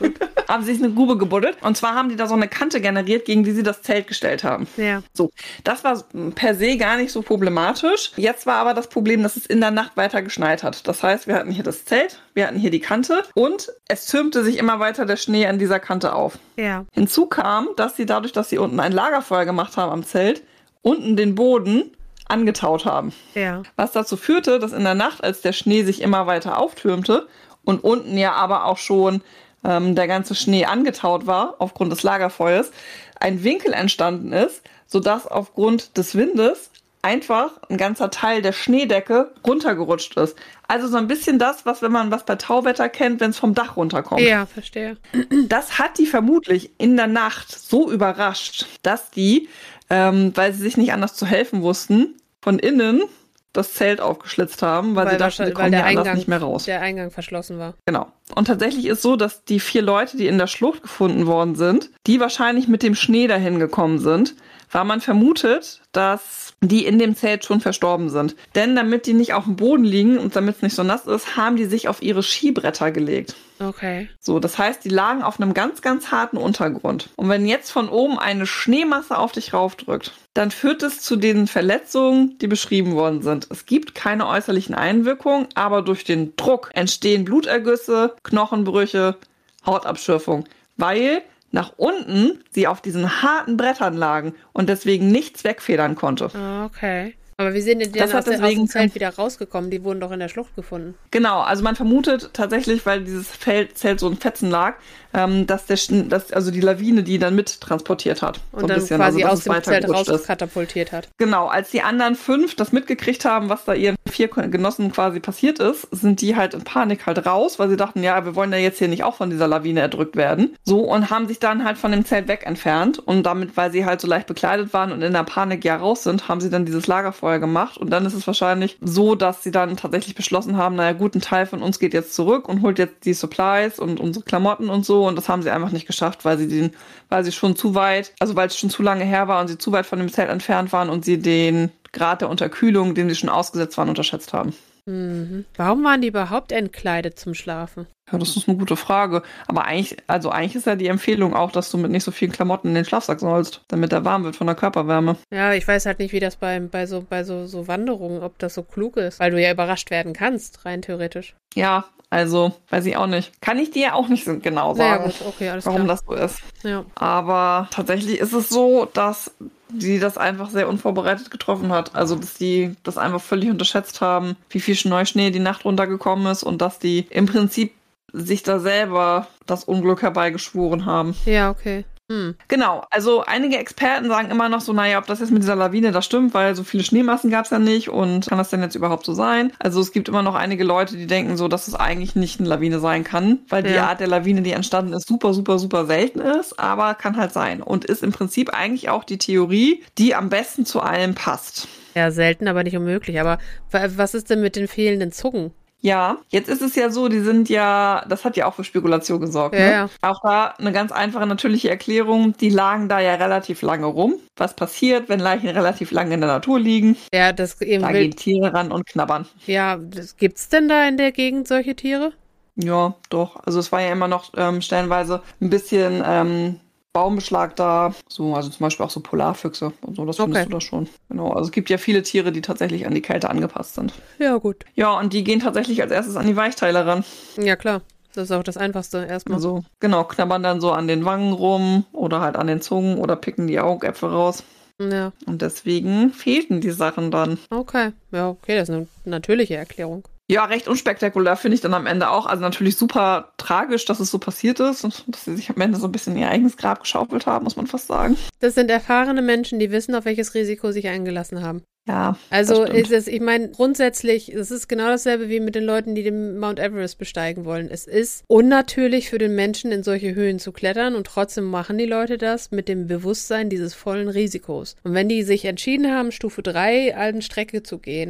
haben sie sich eine Grube gebuddelt. Und zwar haben die da so eine Kante generiert, gegen die sie das Zelt gestellt haben. Ja. So, das war per se gar nicht so problematisch. Jetzt war aber das Problem, dass es in der Nacht weiter geschneit hat. Das heißt, wir hatten hier das Zelt, wir hatten hier die Kante und es türmte sich immer weiter der Schnee an dieser Kante auf. Ja. Hinzu kam, dass sie dadurch, dass sie unten ein Lagerfeuer gemacht haben am Zelt, unten den Boden angetaut haben. Ja. Was dazu führte, dass in der Nacht, als der Schnee sich immer weiter auftürmte und unten ja aber auch schon ähm, der ganze Schnee angetaut war, aufgrund des Lagerfeuers, ein Winkel entstanden ist, sodass aufgrund des Windes einfach ein ganzer Teil der Schneedecke runtergerutscht ist. Also so ein bisschen das, was wenn man was bei Tauwetter kennt, wenn es vom Dach runterkommt. Ja, verstehe. Das hat die vermutlich in der Nacht so überrascht, dass die, ähm, weil sie sich nicht anders zu helfen wussten, von innen das Zelt aufgeschlitzt haben, weil, weil sie dachten, wir kommen hier anders nicht mehr raus. Der Eingang verschlossen war. Genau. Und tatsächlich ist so, dass die vier Leute, die in der Schlucht gefunden worden sind, die wahrscheinlich mit dem Schnee dahin gekommen sind, weil man vermutet, dass die in dem Zelt schon verstorben sind. Denn damit die nicht auf dem Boden liegen und damit es nicht so nass ist, haben die sich auf ihre Skibretter gelegt. Okay. So, das heißt, die lagen auf einem ganz, ganz harten Untergrund. Und wenn jetzt von oben eine Schneemasse auf dich raufdrückt, dann führt es zu den Verletzungen, die beschrieben worden sind. Es gibt keine äußerlichen Einwirkungen, aber durch den Druck entstehen Blutergüsse, Knochenbrüche, Hautabschürfung, weil nach unten sie auf diesen harten Brettern lagen und deswegen nichts wegfedern konnte. Okay. Aber wie sind denn die dann aus, aus dem Zelt wieder rausgekommen? Die wurden doch in der Schlucht gefunden. Genau, also man vermutet tatsächlich, weil dieses Feld, Zelt so in Fetzen lag, ähm, dass der, dass, also die Lawine die dann mit transportiert hat. Und so dann bisschen. quasi also, aus dem Zelt rauskatapultiert hat. Genau, als die anderen fünf das mitgekriegt haben, was da ihren vier Genossen quasi passiert ist, sind die halt in Panik halt raus, weil sie dachten, ja, wir wollen ja jetzt hier nicht auch von dieser Lawine erdrückt werden. So, und haben sich dann halt von dem Zelt weg entfernt. Und damit, weil sie halt so leicht bekleidet waren und in der Panik ja raus sind, haben sie dann dieses Lagerfeuer gemacht. Und dann ist es wahrscheinlich so, dass sie dann tatsächlich beschlossen haben, naja gut, ein Teil von uns geht jetzt zurück und holt jetzt die Supplies und unsere Klamotten und so. Und das haben sie einfach nicht geschafft, weil sie den, weil sie schon zu weit, also weil es schon zu lange her war und sie zu weit von dem Zelt entfernt waren und sie den Grad der Unterkühlung, den sie schon ausgesetzt waren, unterschätzt haben. Mhm. Warum waren die überhaupt entkleidet zum Schlafen? Ja, das ist eine gute Frage. Aber eigentlich, also eigentlich ist ja die Empfehlung auch, dass du mit nicht so vielen Klamotten in den Schlafsack sollst, damit er warm wird von der Körperwärme. Ja, ich weiß halt nicht, wie das bei, bei, so, bei so, so Wanderungen, ob das so klug ist. Weil du ja überrascht werden kannst, rein theoretisch. Ja, also, weiß ich auch nicht. Kann ich dir auch nicht genau sagen, ja, gut. Okay, alles warum klar. das so ist. Ja. Aber tatsächlich ist es so, dass die das einfach sehr unvorbereitet getroffen hat. Also, dass die das einfach völlig unterschätzt haben, wie viel Neuschnee die Nacht runtergekommen ist und dass die im Prinzip sich da selber das Unglück herbeigeschworen haben. Ja, okay. Hm. Genau, also einige Experten sagen immer noch so, naja, ob das jetzt mit dieser Lawine da stimmt, weil so viele Schneemassen gab es ja nicht und kann das denn jetzt überhaupt so sein? Also es gibt immer noch einige Leute, die denken so, dass es eigentlich nicht eine Lawine sein kann, weil die Ja. Art der Lawine, die entstanden ist, super, super, super selten ist, aber kann halt sein und ist im Prinzip eigentlich auch die Theorie, die am besten zu allem passt. Ja, selten, aber nicht unmöglich. Aber wa- was ist denn mit den fehlenden Zungen? Ja, jetzt ist es ja so, die sind ja, das hat ja auch für Spekulation gesorgt. Ja, ne? ja. Auch da eine ganz einfache natürliche Erklärung, die lagen da ja relativ lange rum. Was passiert, wenn Leichen relativ lange in der Natur liegen? Ja, das eben Da will, gehen Tiere ran und knabbern. ja, das, gibt's denn da in der Gegend solche Tiere? Ja, doch. Also es war ja immer noch ähm, stellenweise ein bisschen ähm, Baumbeschlag da. So, also zum Beispiel auch so Polarfüchse und so, das findest Okay. du da schon. Genau, also es gibt ja viele Tiere, die tatsächlich an die Kälte angepasst sind. Ja, gut. Ja, und die gehen tatsächlich als erstes an die Weichteile ran. Ja, klar. Das ist auch das Einfachste erstmal. Also, genau, knabbern dann so an den Wangen rum oder halt an den Zungen oder picken die Augäpfel raus. Ja, Und deswegen fehlten die Sachen dann. okay. Ja, okay, das ist eine natürliche Erklärung. Ja, recht unspektakulär finde ich dann am Ende auch. Also natürlich super tragisch, dass es so passiert ist und dass sie sich am Ende so ein bisschen ihr eigenes Grab geschaufelt haben, muss man fast sagen. Das sind erfahrene Menschen, die wissen, auf welches Risiko sie sich eingelassen haben. Ja, Also das stimmt. ist es, ich meine, grundsätzlich, es ist genau dasselbe wie mit den Leuten, die den Mount Everest besteigen wollen. Es ist unnatürlich für den Menschen, in solche Höhen zu klettern und trotzdem machen die Leute das mit dem Bewusstsein dieses vollen Risikos. Und wenn die sich entschieden haben, Stufe drei Alpenstrecke zu gehen,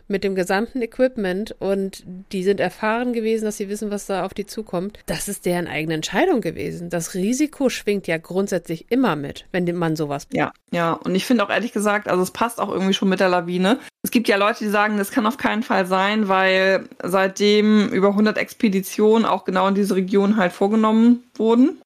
mit dem gesamten Equipment und die sind erfahren gewesen, dass sie wissen, was da auf die zukommt. Das ist deren eigene Entscheidung gewesen. Das Risiko schwingt ja grundsätzlich immer mit, wenn man sowas... Ja, ja. Und ich finde auch ehrlich gesagt, also es passt auch irgendwie schon mit der Lawine. Es gibt ja Leute, die sagen, das kann auf keinen Fall sein, weil seitdem über hundert Expeditionen auch genau in diese Region halt vorgenommen wurden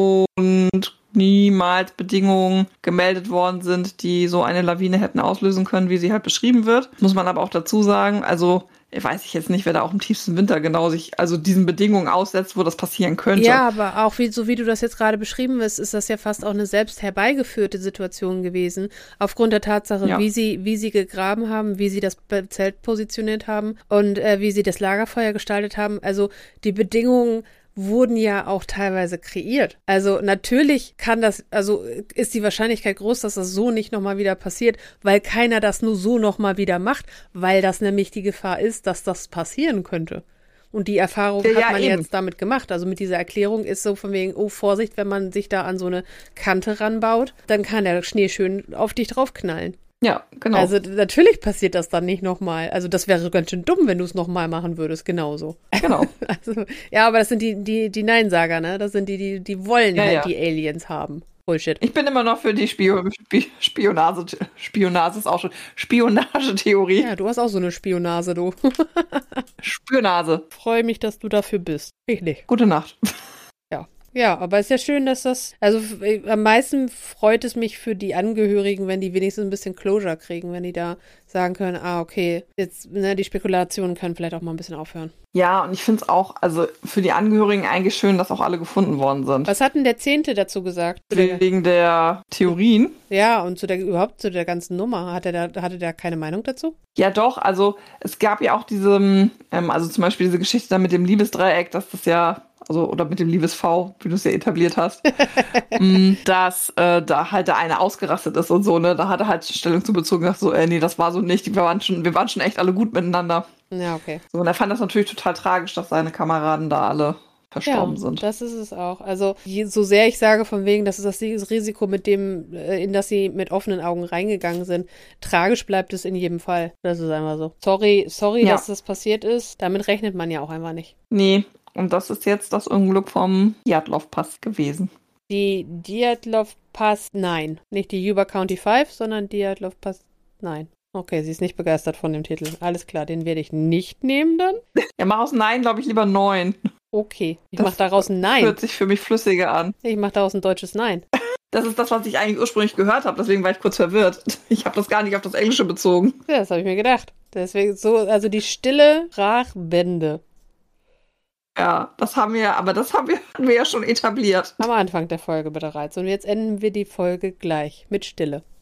und niemals Bedingungen gemeldet worden sind, die so eine Lawine hätten auslösen können, wie sie halt beschrieben wird. Muss man aber auch dazu sagen, also weiß ich jetzt nicht, wer da auch im tiefsten Winter genau sich also diesen Bedingungen aussetzt, wo das passieren könnte. Ja, aber auch wie, so wie du das jetzt gerade beschrieben hast, ist das ja fast auch eine selbst herbeigeführte Situation gewesen, aufgrund der Tatsache, ja. wie sie wie sie gegraben haben, wie sie das Zelt positioniert haben und äh, wie sie das Lagerfeuer gestaltet haben. Also die Bedingungen wurden ja auch teilweise kreiert. Also natürlich kann das, also ist die Wahrscheinlichkeit groß, dass das so nicht nochmal wieder passiert, weil keiner das nur so nochmal wieder macht, weil das nämlich die Gefahr ist, dass das passieren könnte. Und die Erfahrung ja, hat man eben. jetzt damit gemacht. Also mit dieser Erklärung ist so von wegen, oh Vorsicht, wenn man sich da an so eine Kante ranbaut, dann kann der Schnee schön auf dich draufknallen. Ja, genau. Also natürlich passiert das dann nicht nochmal. Also das wäre ganz schön dumm, wenn du es nochmal machen würdest, genauso. Genau. Also, ja, aber das sind die, die, die Neinsager, ne? Das sind die, die, die wollen ja, halt ja. die Aliens haben. Bullshit. Ich bin immer noch für die Spio Spi Spionage, Spionage ist auch schon, Spionagetheorie. Ja, du hast auch so eine Spionase, du. Spionase. Freue mich, dass du dafür bist. Ich nicht. Gute Nacht. Ja, aber es ist ja schön, dass das, also äh, am meisten freut es mich für die Angehörigen, wenn die wenigstens ein bisschen Closure kriegen, wenn die da sagen können, ah, okay, jetzt, ne, die Spekulationen können vielleicht auch mal ein bisschen aufhören. Ja, und ich finde es auch, also für die Angehörigen eigentlich schön, dass auch alle gefunden worden sind. Was hat denn der Zehnte dazu gesagt? Wegen der Theorien? Ja, und zu der, überhaupt zu der ganzen Nummer, hat er da, hatte der keine Meinung dazu? Ja, doch, also es gab ja auch diese, ähm, also zum Beispiel diese Geschichte da mit dem Liebesdreieck, dass das ja, also, oder mit dem Liebes-V, wie du es ja etabliert hast, dass äh, da halt der eine ausgerastet ist und so, ne, da hat er halt Stellung zu bezogen, gesagt so, äh, nee, das war so nicht, wir waren schon, wir waren schon echt alle gut miteinander. Ja, okay. So, und er fand das natürlich total tragisch, dass seine Kameraden da alle verstorben ja, sind. Das ist es auch. Also, je, so sehr ich sage von wegen, das ist das Risiko, mit dem, in das sie mit offenen Augen reingegangen sind, tragisch bleibt es in jedem Fall. Das ist einfach so. Sorry, sorry, ja. dass das passiert ist. Damit rechnet man ja auch einfach nicht. Nee. Und das ist jetzt das Unglück vom Dyatlov-Pass gewesen. Die Dyatlov-Pass, nein. Nicht die Yuba County Five, sondern Dyatlov-Pass, nein. Okay, sie ist nicht begeistert von dem Titel. Alles klar, den werde ich nicht nehmen dann. Ja, mach aus Nein, glaube ich, lieber Neun. Okay, ich mache daraus ein Nein. Hört sich für mich flüssiger an. Ich mache daraus ein deutsches Nein. Das ist das, was ich eigentlich ursprünglich gehört habe, deswegen war ich kurz verwirrt. Ich habe das gar nicht auf das Englische bezogen. Ja, das habe ich mir gedacht. Deswegen so, also die stille Sprachbände. Ja, das haben wir, aber das haben wir, hatten wir ja schon etabliert. Am Anfang der Folge bereits. Und jetzt enden wir die Folge gleich mit Stille.